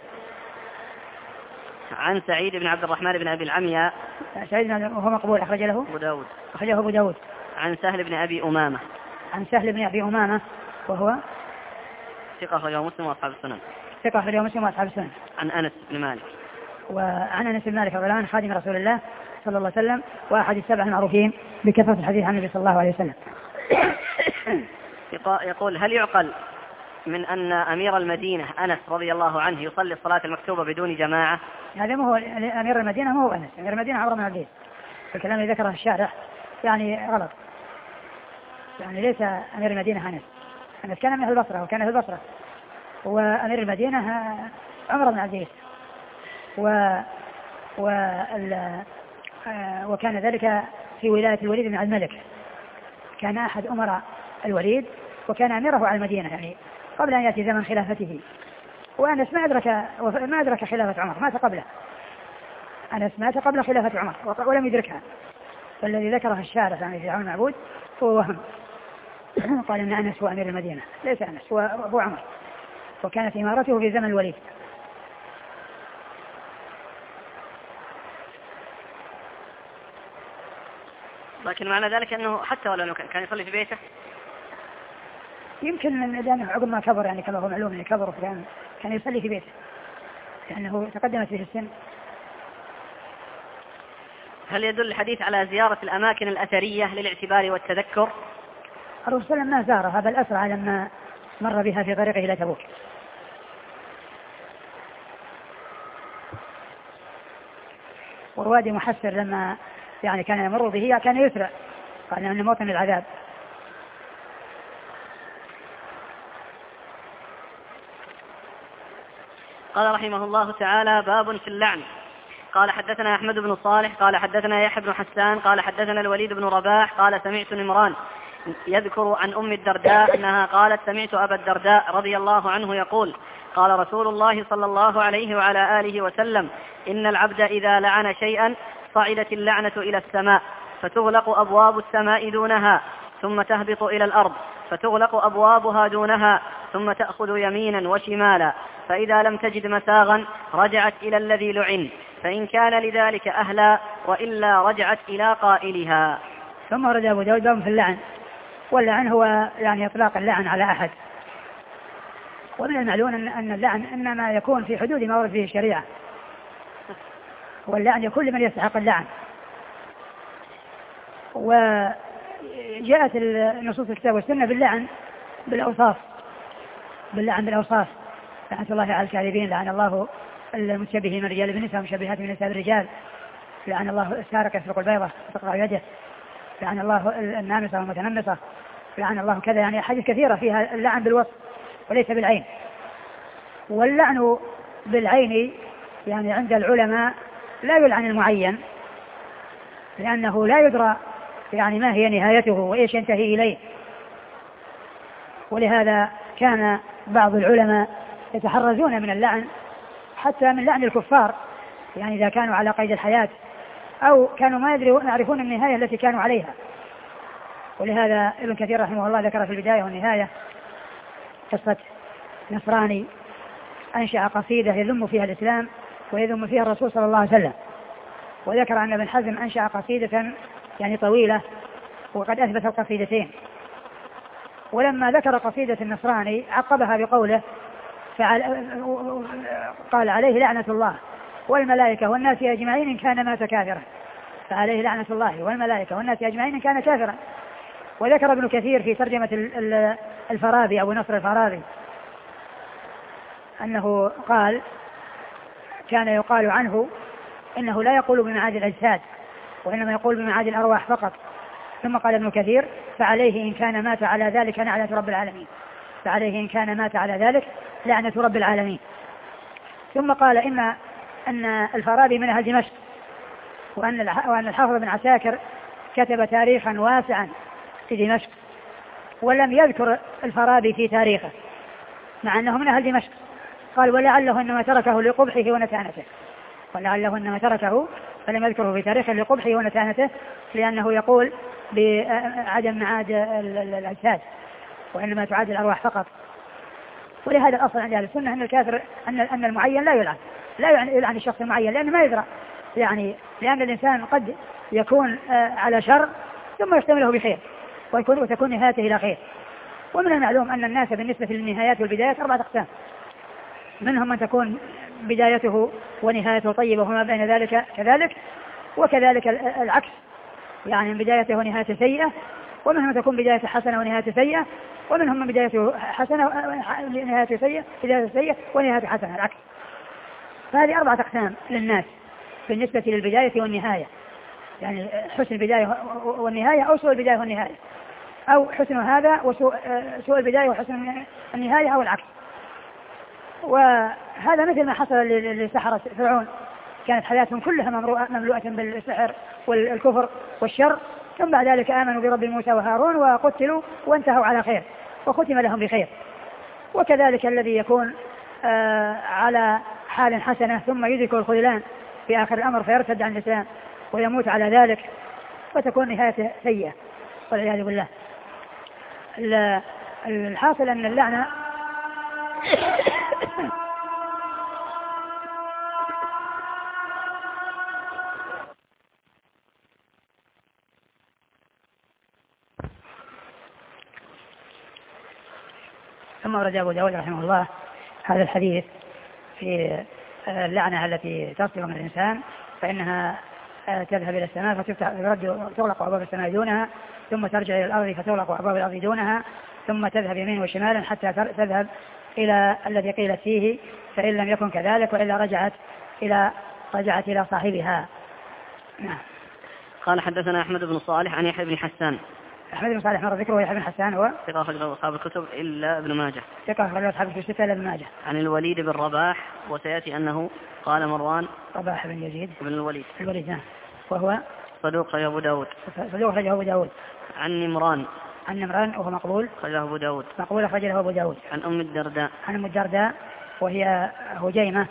عن سعيد بن عبد الرحمن بن أبي العمياء. سعيد وهو مقبول أخرج له أبو داود. أخرجه أبو داود. عن سهل بن أبي أمامة. عن سهل بن أبي أمامة وهو ثقة أخرجه مسلم وأصحاب السنن. ثقة أخرجه مسلم وأصحاب السنن. عن أنس بن مالك. وعن أنس بن مالك رضي الله عنه خادم رسول الله صلى الله عليه وسلم وأحد السبع المعروفين بكثرة الحديث عن النبي صلى الله عليه وسلم. يقول هل يعقل من أن أمير المدينة أنس رضي الله عنه يصلي الصلاة المكتوبة بدون جماعة؟ هذا ما هو أمير المدينة، ما هو أنس. أمير المدينة عمرو بن عبد. الكلام اللي ذكره الشارح يعني غلط، يعني ليس أمير المدينة أنس. أنس كان من أهل البصرة وكان في البصرة، وأمير المدينة عمرو بن عبد. وكان ذلك في ولاية الوليد بن عبد الملك، كان أحد أمراء الوليد وكان أميره على المدينة يعني قبل أن يأتي زمن خلافته. وأنس ما أدرك خلافة عمر، مات قبله. أنس مات قبل خلافة عمر ولم يدركها، فالذي ذكره الشارع يعني في عون معبود هو وهم. قال إن أنس هو أمير المدينة، ليس أنس، هو عمر، وكانت إمارته في زمن الوليد. لكن معنى ذلك أنه حتى ولو كان يصلي في بيته يمكن لأنه عقب ما كبر، يعني كما هو معلوم أنه كبر كان يصلي في بيته لأنه تقدمت به السن. هل يدل الحديث على زيارة الأماكن الأثرية للاعتبار والتذكر؟ الرسول صلى الله عليه وسلم ما زارها بل أسرع لما مر بها في طريقه إلى تبوك. ورواد محسر لما يعني كان يمر به كان يسرع، قال أنه موطن العذاب. قال رحمه الله تعالى باب في اللعن. قال حدثنا أحمد بن صالح قال حدثنا يحيى بن حسان قال حدثنا الوليد بن رباح قال سمعت نمران يذكر عن أم الدرداء أنها قالت سمعت أبا الدرداء رضي الله عنه يقول قال رسول الله صلى الله عليه وعلى آله وسلم إن العبد إذا لعن شيئا صعدت اللعنة إلى السماء فتغلق أبواب السماء دونها ثم تهبط إلى الأرض فتغلق أبوابها دونها ثم تأخذ يمينا وشمالا، فإذا لم تجد مساغا رجعت إلى الذي لعن فإن كان لذلك أهلا وإلا رجعت إلى قائلها. ثم ورد أبو داود باب في اللعن، واللعن هو يعني إطلاق اللعن على أحد. ومن المعلوم أن اللعن إنما يكون في حدود ما ورد فيه الشريعة، واللعن يكون لمن يستحق اللعن. وجاءت النصوص الكتاب والسنة باللعن بالأوصاف، لعنة الله على الكاذبين، لعن الله المتشبهين من الرجال بالنساء والمشبهات من النساء بالرجال، لعن الله السارق يسرق البيضة وتقطع يده، لعن الله النامصة والمتنمصة، لعن الله كذا. يعني أحاديث كثيرة فيها اللعن بالوصف وليس بالعين. واللعن بالعين يعني عند العلماء لا يلعن المعين، لأنه لا يدرى يعني ما هي نهايته وإيش ينتهي إليه. ولهذا كان بعض العلماء يتحرزون من اللعن حتى من لعن الكفار، يعني إذا كانوا على قيد الحياة أو كانوا ما يعرفون النهاية التي كانوا عليها. ولهذا ابن كثير رحمه الله ذكر في البداية والنهاية قصة نصراني أنشأ قصيدة يذم فيها الإسلام ويذم فيها الرسول صلى الله عليه وسلم، وذكر أن ابن حزم أنشأ قصيدة يعني طويلة وقد أثبت القصيدتين. ولما ذكر قصيدة النصراني عقبها بقوله قال عليه لعنة الله والملائكة والناس أجمعين إن كان مات كافرا، فعليه لعنة الله والملائكة والناس أجمعين إن كان كافرا. وذكر ابن كثير في ترجمة الفارابي أبو نصر الفارابي أنه قال كان يقال عنه إنه لا يقول بمعاد الأجساد وإنما يقول بمعاد الأرواح فقط. ثم قال ابن كثير فعليه إن كان مات على ذلك لعنة رب العالمين، فعليه إن كان مات على ذلك لعنة رب العالمين. ثم قال أن الفارابي من أهل دمشق، وأن الحافظ بن عساكر كتب تاريخا واسعا في دمشق ولم يذكر الفارابي في تاريخه مع أنه من أهل دمشق. قال ولعله إنما تركه لقبحه ونتانته، ولعله إنما تركه فلم يذكره في تاريخه لقبحه ونتانته، لأنه يقول بعدم معاد الأجساد وإنما تعاد الأرواح فقط. ولهذا الأصل عند أهل السنة أن الكافر أن المعين لا يلعن الشخص المعين، لأنه ما يدرى، يعني لأن الإنسان قد يكون على شر ثم يحتمله بخير وتكون نهايته إلى خير. ومن المعلوم أن الناس بالنسبة للنهايات والبدايات 4 أقسام، منهم من تكون بدايته ونهايته طيبة وما بين ذلك كذلك، وكذلك العكس، يعني بدايته ونهايته سيئة، ومنهم من تكون بدايته حسنة ونهايته سيئة، ومنهم من بدايته حسنة ونهايته سيئة، بدايته سيئة ونهايته حسنة، العكس. فهذه 4 أقسام للناس بالنسبة للبداية والنهاية، يعني حسن البداية والنهاية أو سوء البداية والنهاية، أو حسن هذا وسوء البداية وحسن النهاية أو العكس. وهذا مثل ما حصل لسحرة فرعون، كانت حياتهم كلها مملوءة بالسحر والكفر والشر، ثم بعد ذلك آمنوا برب موسى وهارون وقتلوا وانتهوا على خير وختم لهم بخير. وكذلك الذي يكون على حال حسنة ثم يدرك الخذلان في آخر الأمر فيرتد عن الإسلام ويموت على ذلك وتكون نهايته سيئة والعياذ بالله. الحاصل أن اللعنة ثم ورد أبو داود رحمه الله هذا الحديث في اللعنة التي تصدر من الإنسان، فإنها تذهب إلى السماء فتغلق أبواب السماء دونها، ثم ترجع إلى الأرض فتغلق أبواب الأرض دونها، ثم تذهب يمين وشمالا حتى تذهب إلى الذي قيلت فيه، فإن لم يكن كذلك وإلا رجعت إلى صاحبها. نعم. قال حدثنا أحمد بن صالح عن يحيى بن حسان. أحمد بن صالح مر ذكره. يحيى بن حسان هو ثقة أخرج أصحاب الكتب إلا ابن ماجه. ثقة أخرج أصحاب الكتب إلا ابن ماجه. عن الوليد بن رباح، وسيأتي أنه قال مروان رباح بن يزيد بن الوليد نعم، وهو صدوق أخرجه أبو داود. عن نمران وهو مقبول أخرجه أبو داود. عن أم الدرداء وهي هجيمة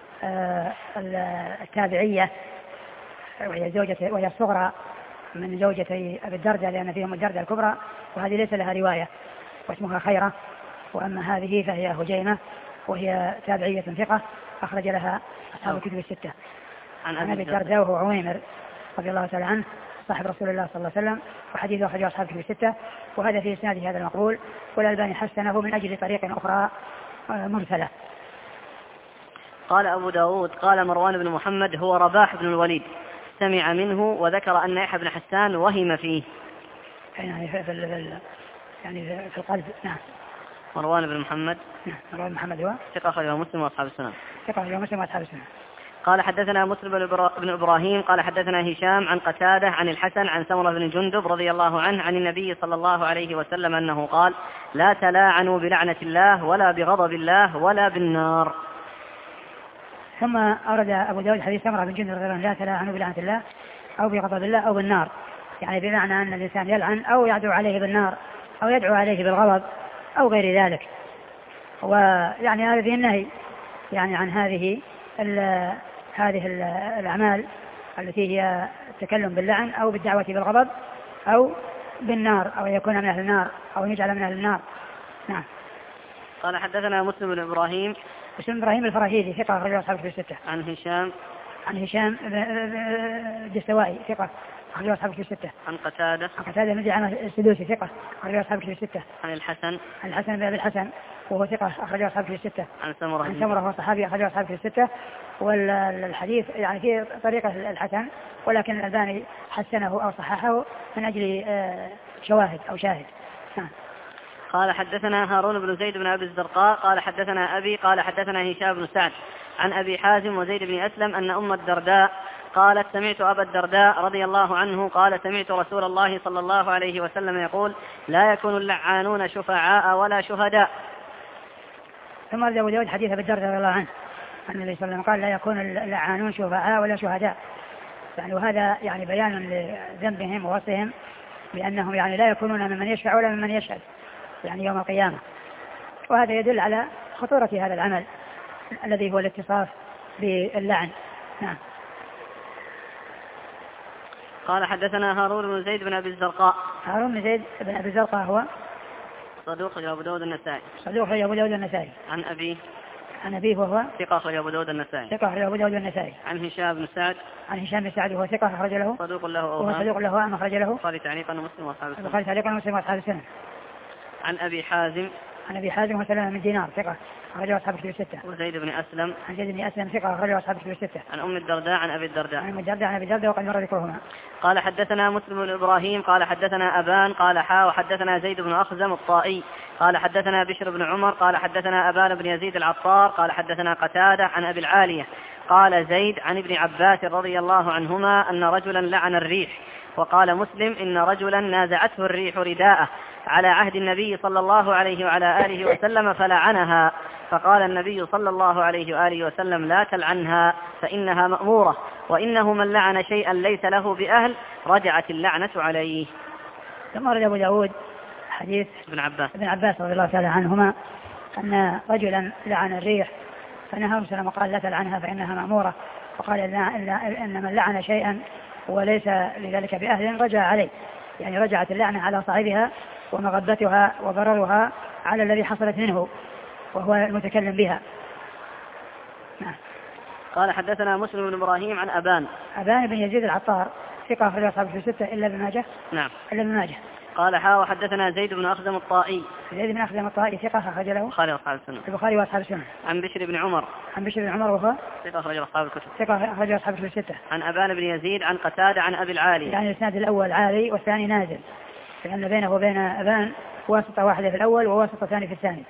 التابعية، وهي الصغرى من زوجتي أبي الدرداء، لأن فيهم الدرداء الكبرى، وهذه ليس لها رواية واسمها خيرة، وأما هذه فهي هجيمة وهي تابعية ثقة أخرج لها أصحاب الكتب 6. عن أبي الدرداء وهو عويمر رضي الله تعالى عنه صاحب رسول الله صلى الله عليه وسلم، وحديثه أخرجه أصحاب الكتب الستة، وهذا في إسناده هذا المقبول، والألباني حسنه من أجل طريق أخرى مرسلة. قال أبو داود قال مروان بن محمد هو رباح بن الوليد، سمع منه وذكر أن يحيى بن حسان وهم فيه. يعني في القلب. نعم. مروان بن محمد. نعم. مروان بن محمد هو ثقة أخرجه مسلم وأصحاب السنن. ثقة أخرجه مسلم وأصحاب السنن. قال حدثنا مسلم بن إبراهيم قال حدثنا هشام عن قتادة عن الحسن عن سمرة بن جندب رضي الله عنه عن النبي صلى الله عليه وسلم أنه قال لا تلاعنوا بلعنة الله ولا بغضب الله ولا بالنار. ثم أورد أبو داود حديث سمرة بن جندب رضي الله عنه لا تلاعنوا بلعنة الله أو بغضب الله أو بالنار، يعني بمعنى أن الإنسان يلعن أو يدعو عليه بالنار أو يدعو عليه بالغضب أو غير ذلك. ويعني هذا فيه النهي يعني عن هذه الأعمال التي هي التكلم باللعن أو بالدعوة بالغضب أو بالنار أو يكون من أهل النار أو يجعل من أهل النار. نعم. قال حدثنا مسلم بن إبراهيم. مسلم بن إبراهيم الفراهيدي ثقة أخرجه أصحاب الكتب الستة. عن هشام الدستوائي ثقة أخرجه أصحاب الكتب الستة. عن قتادة بن دعامة السدوسي ثقة أخرجه أصحاب الكتب الستة. عن الحسن بن أبي الحسن وهو ثقة أخرجه أصحاب الكتب الستة. عن سمرة وهو صحابي أخرجه أصحاب الكتب الستة. والحديث يعني في طريقة الحسن، ولكن الألباني حسنه أو صححه من أجل شواهد أو شاهد. قال حدثنا هارون بن زيد بن أبي الزرقاء قال حدثنا أبي قال حدثنا هشام بن سعد عن أبي حازم وزيد بن أسلم أن أم الدرداء قالت سمعت أبا الدرداء رضي الله عنه قال سمعت رسول الله صلى الله عليه وسلم يقول لا يكون اللعانون شفعاء ولا شهداء. ثم أبو داود حديث أبي الدرداء رضي الله عنه أن النبي صلى الله عليه وسلم قال لا يكون اللعانون شفعاء ولا شهداء، يعني وهذا يعني بيان لذنبهم ووصفهم بأنهم يعني لا يكونون ممن يشفع ولا ممن يشهد يعني يوم القيامة. وهذا يدل على خطورة هذا العمل الذي هو الاتصاف باللعن. نعم. قال حدثنا هارون بن زيد بن أبي الزرقاء. هارون بن زيد بن أبي الزرقاء هو صدوق أبو داود النسائي. عن أبيه وهو ثقة أخرجه أبو داود النسائي. عن هشام بن سعد وهو ثقة أخرج له صدوق له أوهام أخرج له البخاري تعليقا ومسلم وأصحاب السنن. عن أبي حازم وسلمة بن دينار ثقة أخرجه أصحاب الكتب الستة. وزيد بن أسلم ثقة أخرجه أصحاب الكتب الستة. عن أم الدرداء عن أبي الدرداء وقد مر ذكرهما. قال حدثنا مسلم بن إبراهيم قال حدثنا أبان قال وحدثنا زيد بن أخزم الطائي قال حدثنا بشر بن عمر قال حدثنا أبان بن يزيد العطار قال حدثنا قتادة عن أبي العالية قال زيد عن ابن عباس رضي الله عنهما أن رجلا لعن الريح. وقال مسلم إن رجلا نازعته الريح رداءه على عهد النبي صلى الله عليه وعلى آله وسلم فلعنها، فقال النبي صلى الله عليه وآله وسلم لا تلعنها فإنها مأمورة، وإنه من لعن شيئا ليس له بأهل رجعت اللعنة عليه. ثم أورد أبو داود حديث ابن عباس رضي الله تعالى عنهما أن رجلا لعن الريح فنهى وسلم وقال لا تلعنها فإنها مأمورة، وقال إن من لعن شيئا وليس لذلك بأهل رجع عليه، يعني رجعت اللعنة على صاحبها ومغبتها وضررها على الذي حصلت منه وهو المتكلم بها. نعم. قال حدثنا مسلم بن إبراهيم عن أبان بن يزيد العطار ثقة أخرجه أصحاب الكتب الستة إلا ابن ماجه. نعم. إلا ابن ماجه. قال وحدثنا زيد بن أخزم الطائي. ثقة أخرج له البخاري وأصحاب السنن. عن بشر بن عمر وهو ثقة أخرجه أصحاب الكتب. أصحاب الكتب الستة. عن أبان بن يزيد عن قتادة عن أبي العالي، يعني الإسناد الأول عالي والثاني نازل، لأن بينه وبين أبان واسطة واحدة في الأول وواسطة ثانية في الثاني.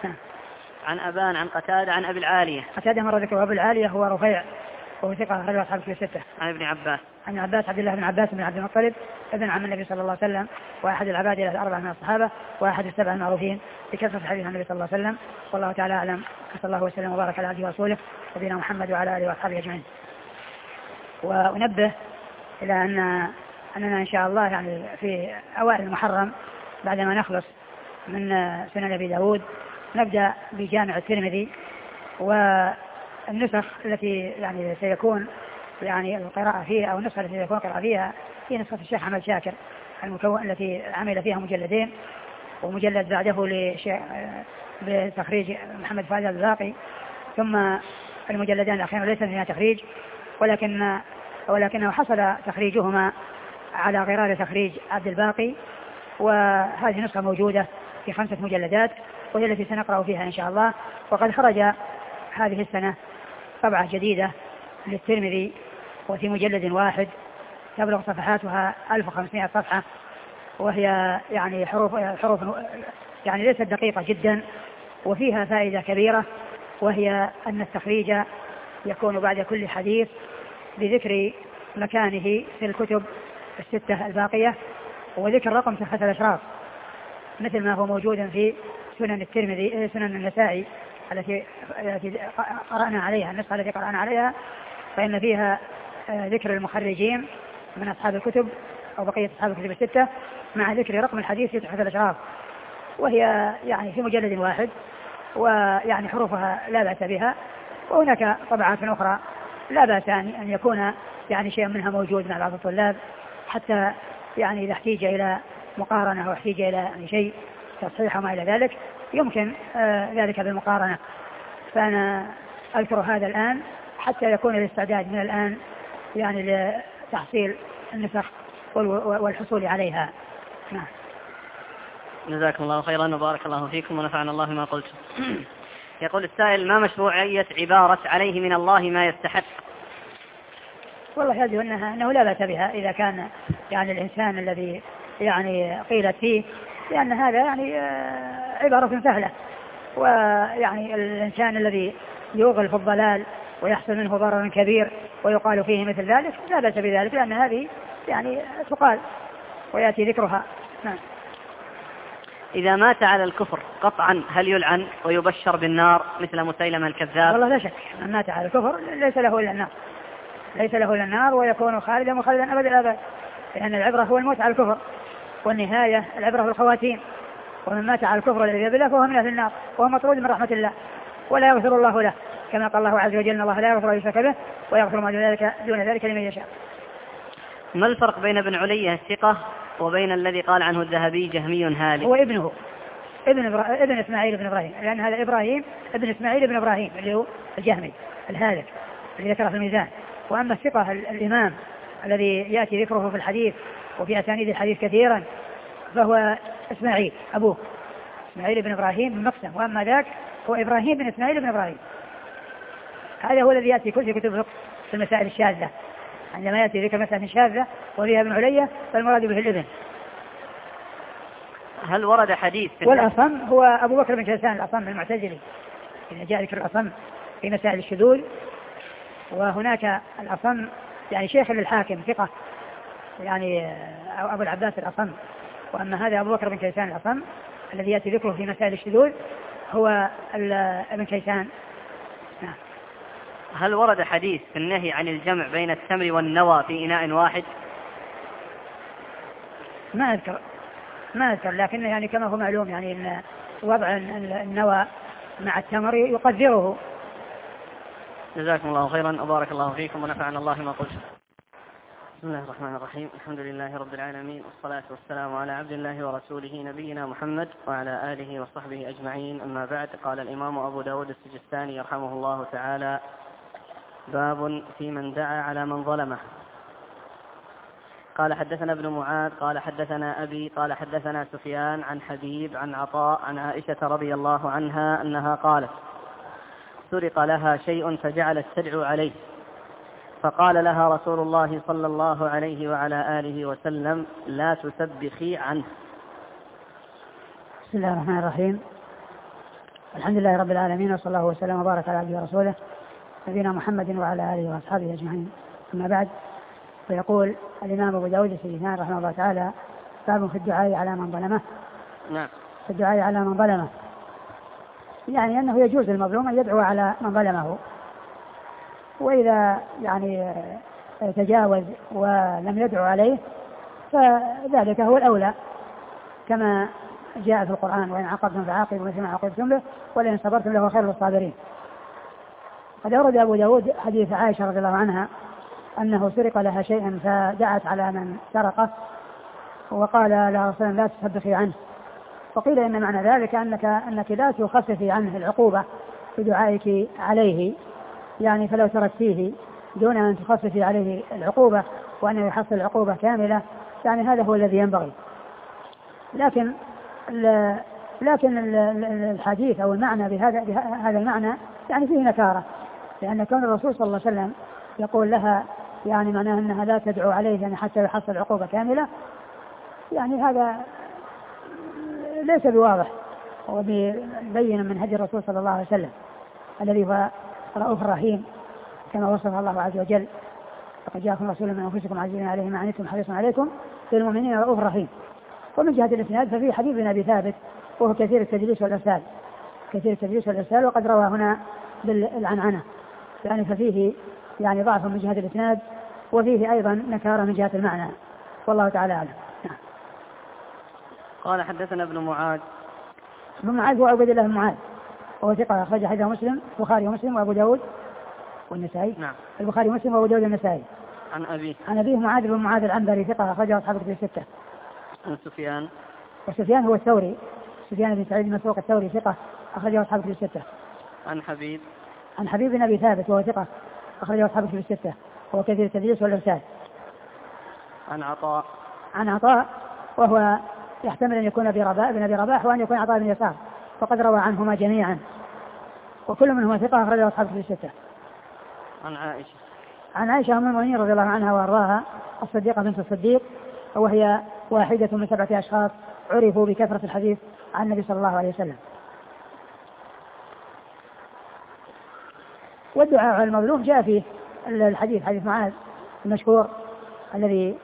عن أبان عن قتادة عن أبي العالية. قتادة مرة ذكر أبو العالية هو رفيع وهو ثقة أخرجه أصحاب الكتب الستة. عن ابن عباس عبد الله بن عباس بن عبد المطلب ابن عم النبي صلى الله عليه وسلم وأحد العباد الأربعة من الصحابة وأحد السبع المعروفين بكثرة حديث النبي صلى الله عليه وسلم، والله تعالى أعلم. صلى الله وسلم وبارك على عبده ورسوله نبينا محمد وعلى آله وأصحابه أجمعين. ونبه إلى أننا إن شاء الله يعني في أوائل المحرم بعدما نخلص من سنن أبي داود نبدأ بجامع الترمذي، والنسخ التي يعني سيكون يعني القراءة فيها أو النسخة التي سيكون القراءة فيها هي نسخة الشيخ حمد شاكر المكون التي عمل فيها مجلدين، ومجلد بعده بتخريج محمد فاضل الباقي، ثم المجلدان الأخيرين ليس فيها تخريج ولكنه حصل تخريجهما على غرار تخريج عبد الباقي، وهذه نسخة موجودة في 5 مجلدات وهي التي سنقرأ فيها إن شاء الله. وقد خرج هذه السنة طبعة جديدة للترمذي وفي مجلد واحد تبلغ صفحاتها 1500 صفحة، وهي يعني حروف يعني ليست دقيقة جدا، وفيها فائدة كبيرة، وهي أن التخريج يكون بعد كل حديث بذكر مكانه في الكتب 6 الباقية، وذكر رقم صحة الأشراف مثل ما هو موجود في سنن الترمذي، سنن النسائي التي قرأنا عليها، النسخة التي قرأنا عليها، فإن فيها ذكر المخرجين من أصحاب الكتب أو بقية أصحاب الكتب 6 مع ذكر رقم الحديث في صحة الأشراف، وهي يعني في مجلد واحد، ويعني حروفها لا بأس بها. وهناك طبعات أخرى لا بأس أن يكون يعني شيء منها موجود مع بعض الطلاب، حتى يعني إذا احتيج إلى مقارنة أو احتيج إلى يعني شيء تصحيح وما إلى ذلك يمكن ذلك بالمقارنة. فأنا أذكر هذا الآن حتى يكون الاستعداد من الآن يعني لتحصيل النسخ والحصول عليها. نعم. جزاكم الله خيرا وبارك الله فيكم ونفعنا الله ما قلت. يقول السائل: ما مشروعية عبارة عليه من الله ما يستحق؟ والله هذه أنه لا بأس بها إذا كان يعني الإنسان الذي يعني قيلت فيه، لأن هذا يعني عبارة سهلة، ويعني الإنسان الذي يوغل في الضلال ويحصل منه ضرر كبير ويقال فيه مثل ذلك لا بأس بذلك، لأن هذه يعني تقال ويأتي ذكرها. نعم. إذا مات على الكفر قطعا هل يلعن ويبشر بالنار مثل مسيلمة الكذاب؟ والله لا شك من مات على الكفر ليس له إلا النار، ليس له إلا النار، ويكون خالدا مخلدا أبد الآباد، لأن العبرة هو الموت على الكفر، والنهاية العبرة في الخواتيم. ومن مات على الكفر والعياذ بالله فهو من أهل النار وهو مطرود من رحمة الله ولا يغفر الله له، كما قال الله عز وجل: إن الله لا يغفر أن يشرك به ويغفر ما دون ذلك لمن يشاء. ما الفرق بين ابن علية الثقة وبين الذي قال عنه الذهبي جهمي هالك؟ هو ابنه ابن إسماعيل بن إبراهيم، لأن هذا إبراهيم ابن إسماعيل بن إبراهيم اللي هو الجهمي الهالك الذي ذكره في الميزان. وأما الثقة الإمام الذي يأتي ذكره في الحديث وفي أسانيد الحديث كثيرا فهو إسماعيل أبوه إسماعيل بن إبراهيم بن مقسم، وأما ذاك هو إبراهيم بن إسماعيل بن إبراهيم. هذا هو الذي يأتي في كتب الفقه في المسائل الشاذة، عندما يأتي ذكر مسألة شاذة وفيها ابن علية فالمراد به الابن. هل ورد حديث والأصم هو أبو بكر بن كيسان الأصم المعتزلي، إذا جاء ذكر الأصم في مسائل الشذوذ. وهناك الأصم يعني شيخ للحاكم ثقة يعني أبو العباس الأصم، وأما هذا أبو بكر بن كيسان الأصم الذي يأتي ذكره في مسائل الشذوذ هو ابن كيسان. نعم. هل ورد حديث في النهي عن الجمع بين التمر والنوى في إناء واحد؟ ما أذكر، لكن يعني كما هو معلوم يعني إن وضع النوى مع التمر يقدره. جزاكم الله خيرا وبارك الله فيكم ونفعنا الله ما قلت. بسم الله الرحمن الرحيم، الحمد لله رب العالمين، والصلاة والسلام على عبد الله ورسوله نبينا محمد وعلى آله وصحبه أجمعين، أما بعد. قال الإمام أبو داود السجستاني يرحمه الله تعالى: باب في من دعا على من ظلمه. قال: حدثنا ابن معاذ قال حدثنا أبي قال حدثنا سفيان عن حبيب عن عطاء عن عائشة رضي الله عنها أنها قالت: سرق لها شيء فجعلت تدعو عليه، فقال لها رسول الله صلى الله عليه وعلى آله وسلم: لا تسبخي عنه. بسم الله الرحمن الرحيم، الحمد لله رب العالمين، وصلى الله وسلم وبارك على عبده ورسوله نبينا محمد وعلى آله وأصحابه أجمعين، أما بعد. فيقول الإمام أبو داود السجستاني رحمه الله تعالى: باب في الدعاء على من ظلمه. نعم. في الدعاء على من ظلمه يعني أنه يجوز للمظلوم أن يدعو على من ظلمه، وإذا يعني تجاوز ولم يدعو عليه فذلك هو الأولى، كما جاء في القرآن: وإن عاقبتم فعاقبوا مثل ما عاقبتم به ولئن صبرتم لهو خير للصابرين. قد أورد أبو داود حديث عائشة رضي الله عنها أنه سرق لها شيئا فدعت على من سرقه وقال لها رسول الله: لا تسبخي عنه. وقيل إن معنى ذلك أنك لا تخففي عنه العقوبة بدعائك عليه، يعني فلو تركتيه دون أن تخففي عليه العقوبة وأنه يحصل العقوبة كاملة يعني هذا هو الذي ينبغي. لكن الحديث أو المعنى بهذا المعنى يعني فيه نكارة، لأن كون الرسول صلى الله عليه وسلم يقول لها يعني معناه أنها لا تدعو عليه يعني حتى يحصل عقوبة كاملة، يعني هذا ليس بواضح وبين من هدي الرسول صلى الله عليه وسلم الذي هو رؤوف رحيم كما وصف الله عز وجل: لقد جاءكم رسول من أنفسكم عزيز عليه ما عنتم حريص عليكم بالمؤمنين رؤوف رحيم. ومن جهة الإسناد ففي حديث بن أبي ثابت وهو كثير التدليس والإرسال، وقد روى هنا بالعنعنة، يعني ففيه يعني ضعف من جهة الإسناد، وفيه أيضا نكارة من جهة المعنى، والله تعالى أعلم. قال حدثنا ابن معاذ. ابن معاذ هو عبد الله بن معاذ، وهو ثقة أخرج حديثه مسلم، البخاري ومسلم وأبو داود والنسائي. نعم. البخاري ومسلم وأبو داود والنسائي. عن أبيه معاذ بن معاذ العنبري ثقة أخرجه أصحاب الكتب الستة. عن سفيان. وسفيان هو الثوري، سفيان بن سعيد المسروق الثوري ثقة أخرجه أصحاب الكتب الستة. عن حبيب بن أبي ثابت وهو ثقة أخرجه أصحاب الكتب الستة، وهو كثير التدليس والإرسال. عن عطاء وهو يحتمل أن يكون بن أبي رباح وأن يكون عطاء بن يسار، فقد روى عنهما جميعا، وكل منهما ثقة أخرجه أصحاب الكتب الستة. عن عائشة أم المؤمنين رضي الله عنها وأرضاها الصديقة بنت الصديق، وهي واحدة من 7 أشخاص عرفوا بكثرة الحديث عن النبي صلى الله عليه وسلم. والدعاء على المظلوم جاء فيه الحديث، حديث معاذ المشهور الذي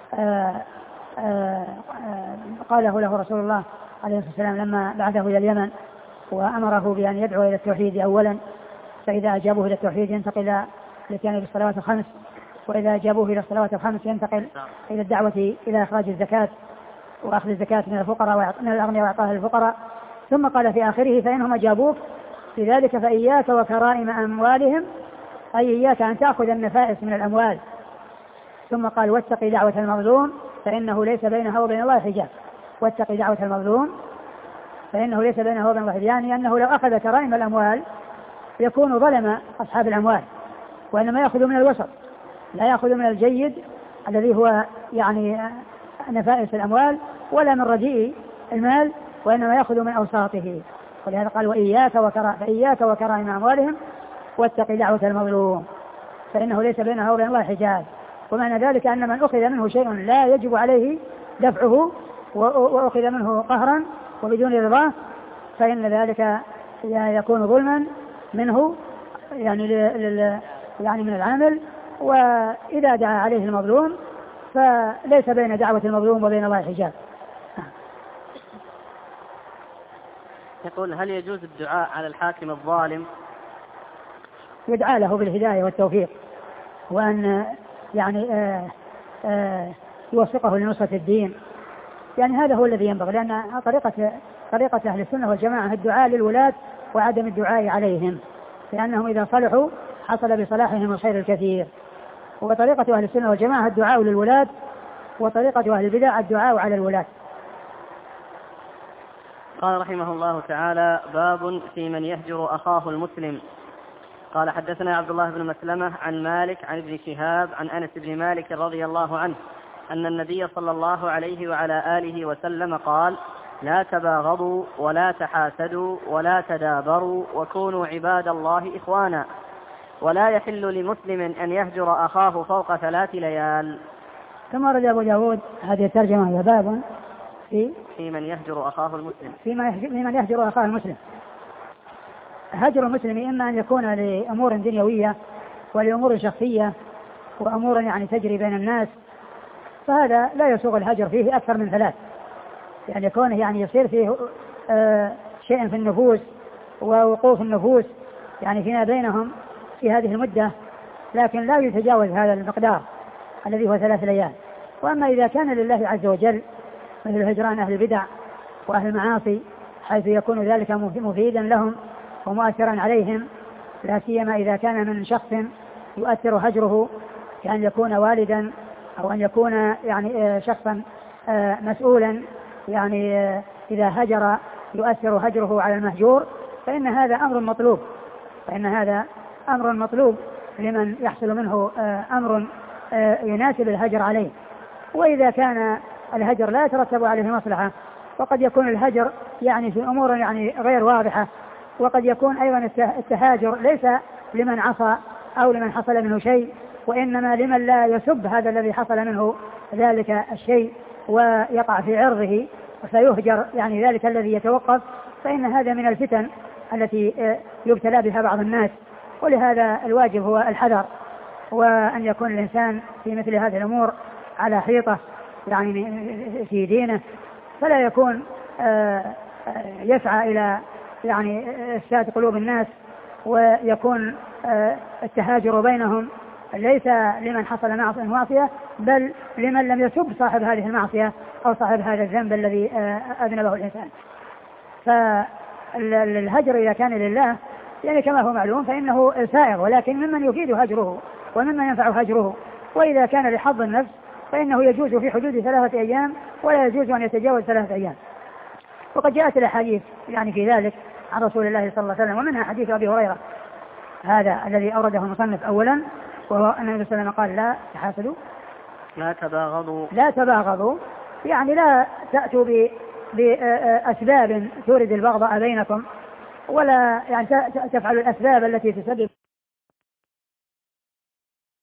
قاله له رسول الله عليه الصلاة والسلام لما بعثه إلى اليمن وأمره بأن يدعو إلى التوحيد أولا، فإذا أجابوه إلى التوحيد ينتقل لكان بالصلوات الخمس، وإذا أجابوه إلى الصلوات الخمس ينتقل إلى الدعوة إلى إخراج الزكاة وأخذ الزكاة من الفقراء من الأغنياء وإعطاها للفقراء. ثم قال في آخره: فإنهم أجابوك في ذلك فإياك وكرائم أموالهم، أي إياك أن تأخذ النفائس من الأموال. ثم قال: واتقي دعوة المظلوم فإنه ليس بينها وبين الله حجاب. واتقي دعوة المظلوم فإنه ليس بينها وبين الله حجاب، يعني أنه لو أخذ كرائم الأموال يكون ظلم أصحاب الأموال، وإنما يأخذ من الوسط، لا يأخذ من الجيد الذي هو يعني نفائس الأموال، ولا من رديء المال، وإنما يأخذ من أوساطه. ولهذا قال: فإياك وكرائم أموالهم واتقي دعوة المظلوم فإنه ليس بينها وبين الله حجاب. ومعنى ذلك أن من أخذ منه شيء لا يجب عليه دفعه وأخذ منه قهرا وبدون رضاه فإن ذلك يكون ظلما منه يعني من العامل. وإذا دعا عليه المظلوم فليس بين دعوة المظلوم وبين الله حجاب. يقول: هل يجوز الدعاء على الحاكم الظالم؟ يدعى له بالهداية والتوفيق، وأن يعني يوفقه لنصرة الدين، يعني هذا هو الذي ينبغي، لأن طريقة أهل السنة والجماعة الدعاء للولاة وعدم الدعاء عليهم، لأنهم إذا صلحوا حصل بصلاحهم الخير الكثير. وطريقة أهل السنة والجماعة الدعاء للولاة، وطريقة أهل البدع الدعاء على الولاة. قال رحمه الله تعالى: باب في من يهجر أخاه المسلم. قال حدثنا عبد الله بن مسلمة عن مالك عن ابن شهاب عن أنس بن مالك رضي الله عنه أن النبي صلى الله عليه وعلى آله وسلم قال: لا تباغضوا ولا تحاسدوا ولا تدابروا وكونوا عباد الله إخوانا، ولا يحل لمسلم أن يهجر أخاه فوق 3 ليال. كما رد أبو داود هذه الترجمة: هي باب في من يهجر أخاه المسلم، من يهجر أخاه المسلم. هجر المسلم إما أن يكون لأمور دنيوية ولأمور شخصية وأمور يعني تجري بين الناس، فهذا لا يسوغ الهجر فيه أكثر من 3، يعني يكون يعني يصير فيه شيء في النفوس ووقوف النفوس يعني فيما بينهم في هذه المدة، لكن لا يتجاوز هذا المقدار الذي هو 3 ليال. وأما إذا كان لله عز وجل مثل هجران أهل البدع وأهل المعاصي، حيث يكون ذلك مفيدا لهم ومؤثرا عليهم، لا سيما إذا كان من شخص يؤثر هجره كأن يكون والدا أو أن يكون يعني شخصا مسؤولا، يعني إذا هجر يؤثر هجره على المهجور، فإن هذا أمر مطلوب لمن يحصل منه أمر يناسب الهجر عليه. وإذا كان الهجر لا يترتب عليه مصلحة، وقد يكون الهجر يعني في أمور يعني غير واضحة، وقد يكون أيضا التهاجر ليس لمن عصى أو لمن حصل منه شيء، وإنما لمن لا يسب هذا الذي حصل منه ذلك الشيء ويقع في عرضه فيهجر يعني ذلك الذي يتوقف، فإن هذا من الفتن التي يبتلى بها بعض الناس. ولهذا الواجب هو الحذر، وأن يكون الإنسان في مثل هذه الأمور على حيطة يعني في دينه، فلا يكون يسعى إلى يعني إفساد قلوب الناس، ويكون التهاجر بينهم ليس لمن حصل معصية بل لمن لم يسب صاحب هذه المعصية أو صاحب هذا الذنب الذي أذنبه الإنسان. فالهجر إذا كان لله يعني كما هو معلوم فإنه سائغ، ولكن ممن يفيد هجره وممن ينفع هجره. وإذا كان لحظ النفس فإنه يجوز في حدود 3 أيام، ولا يجوز أن يتجاوز 3 أيام. وقد جاءت الأحاديث يعني في ذلك عن رسول الله صلى الله عليه وسلم، ومنها حديث أبي هريرة هذا الذي أورده المصنف أولا، وهو أن النبي صلى الله عليه وسلم قال لا تحاسدوا لا تباغضوا، يعني لا تأتوا بأسباب تورد البغضاء بينكم، ولا يعني تفعلوا الأسباب التي تسبب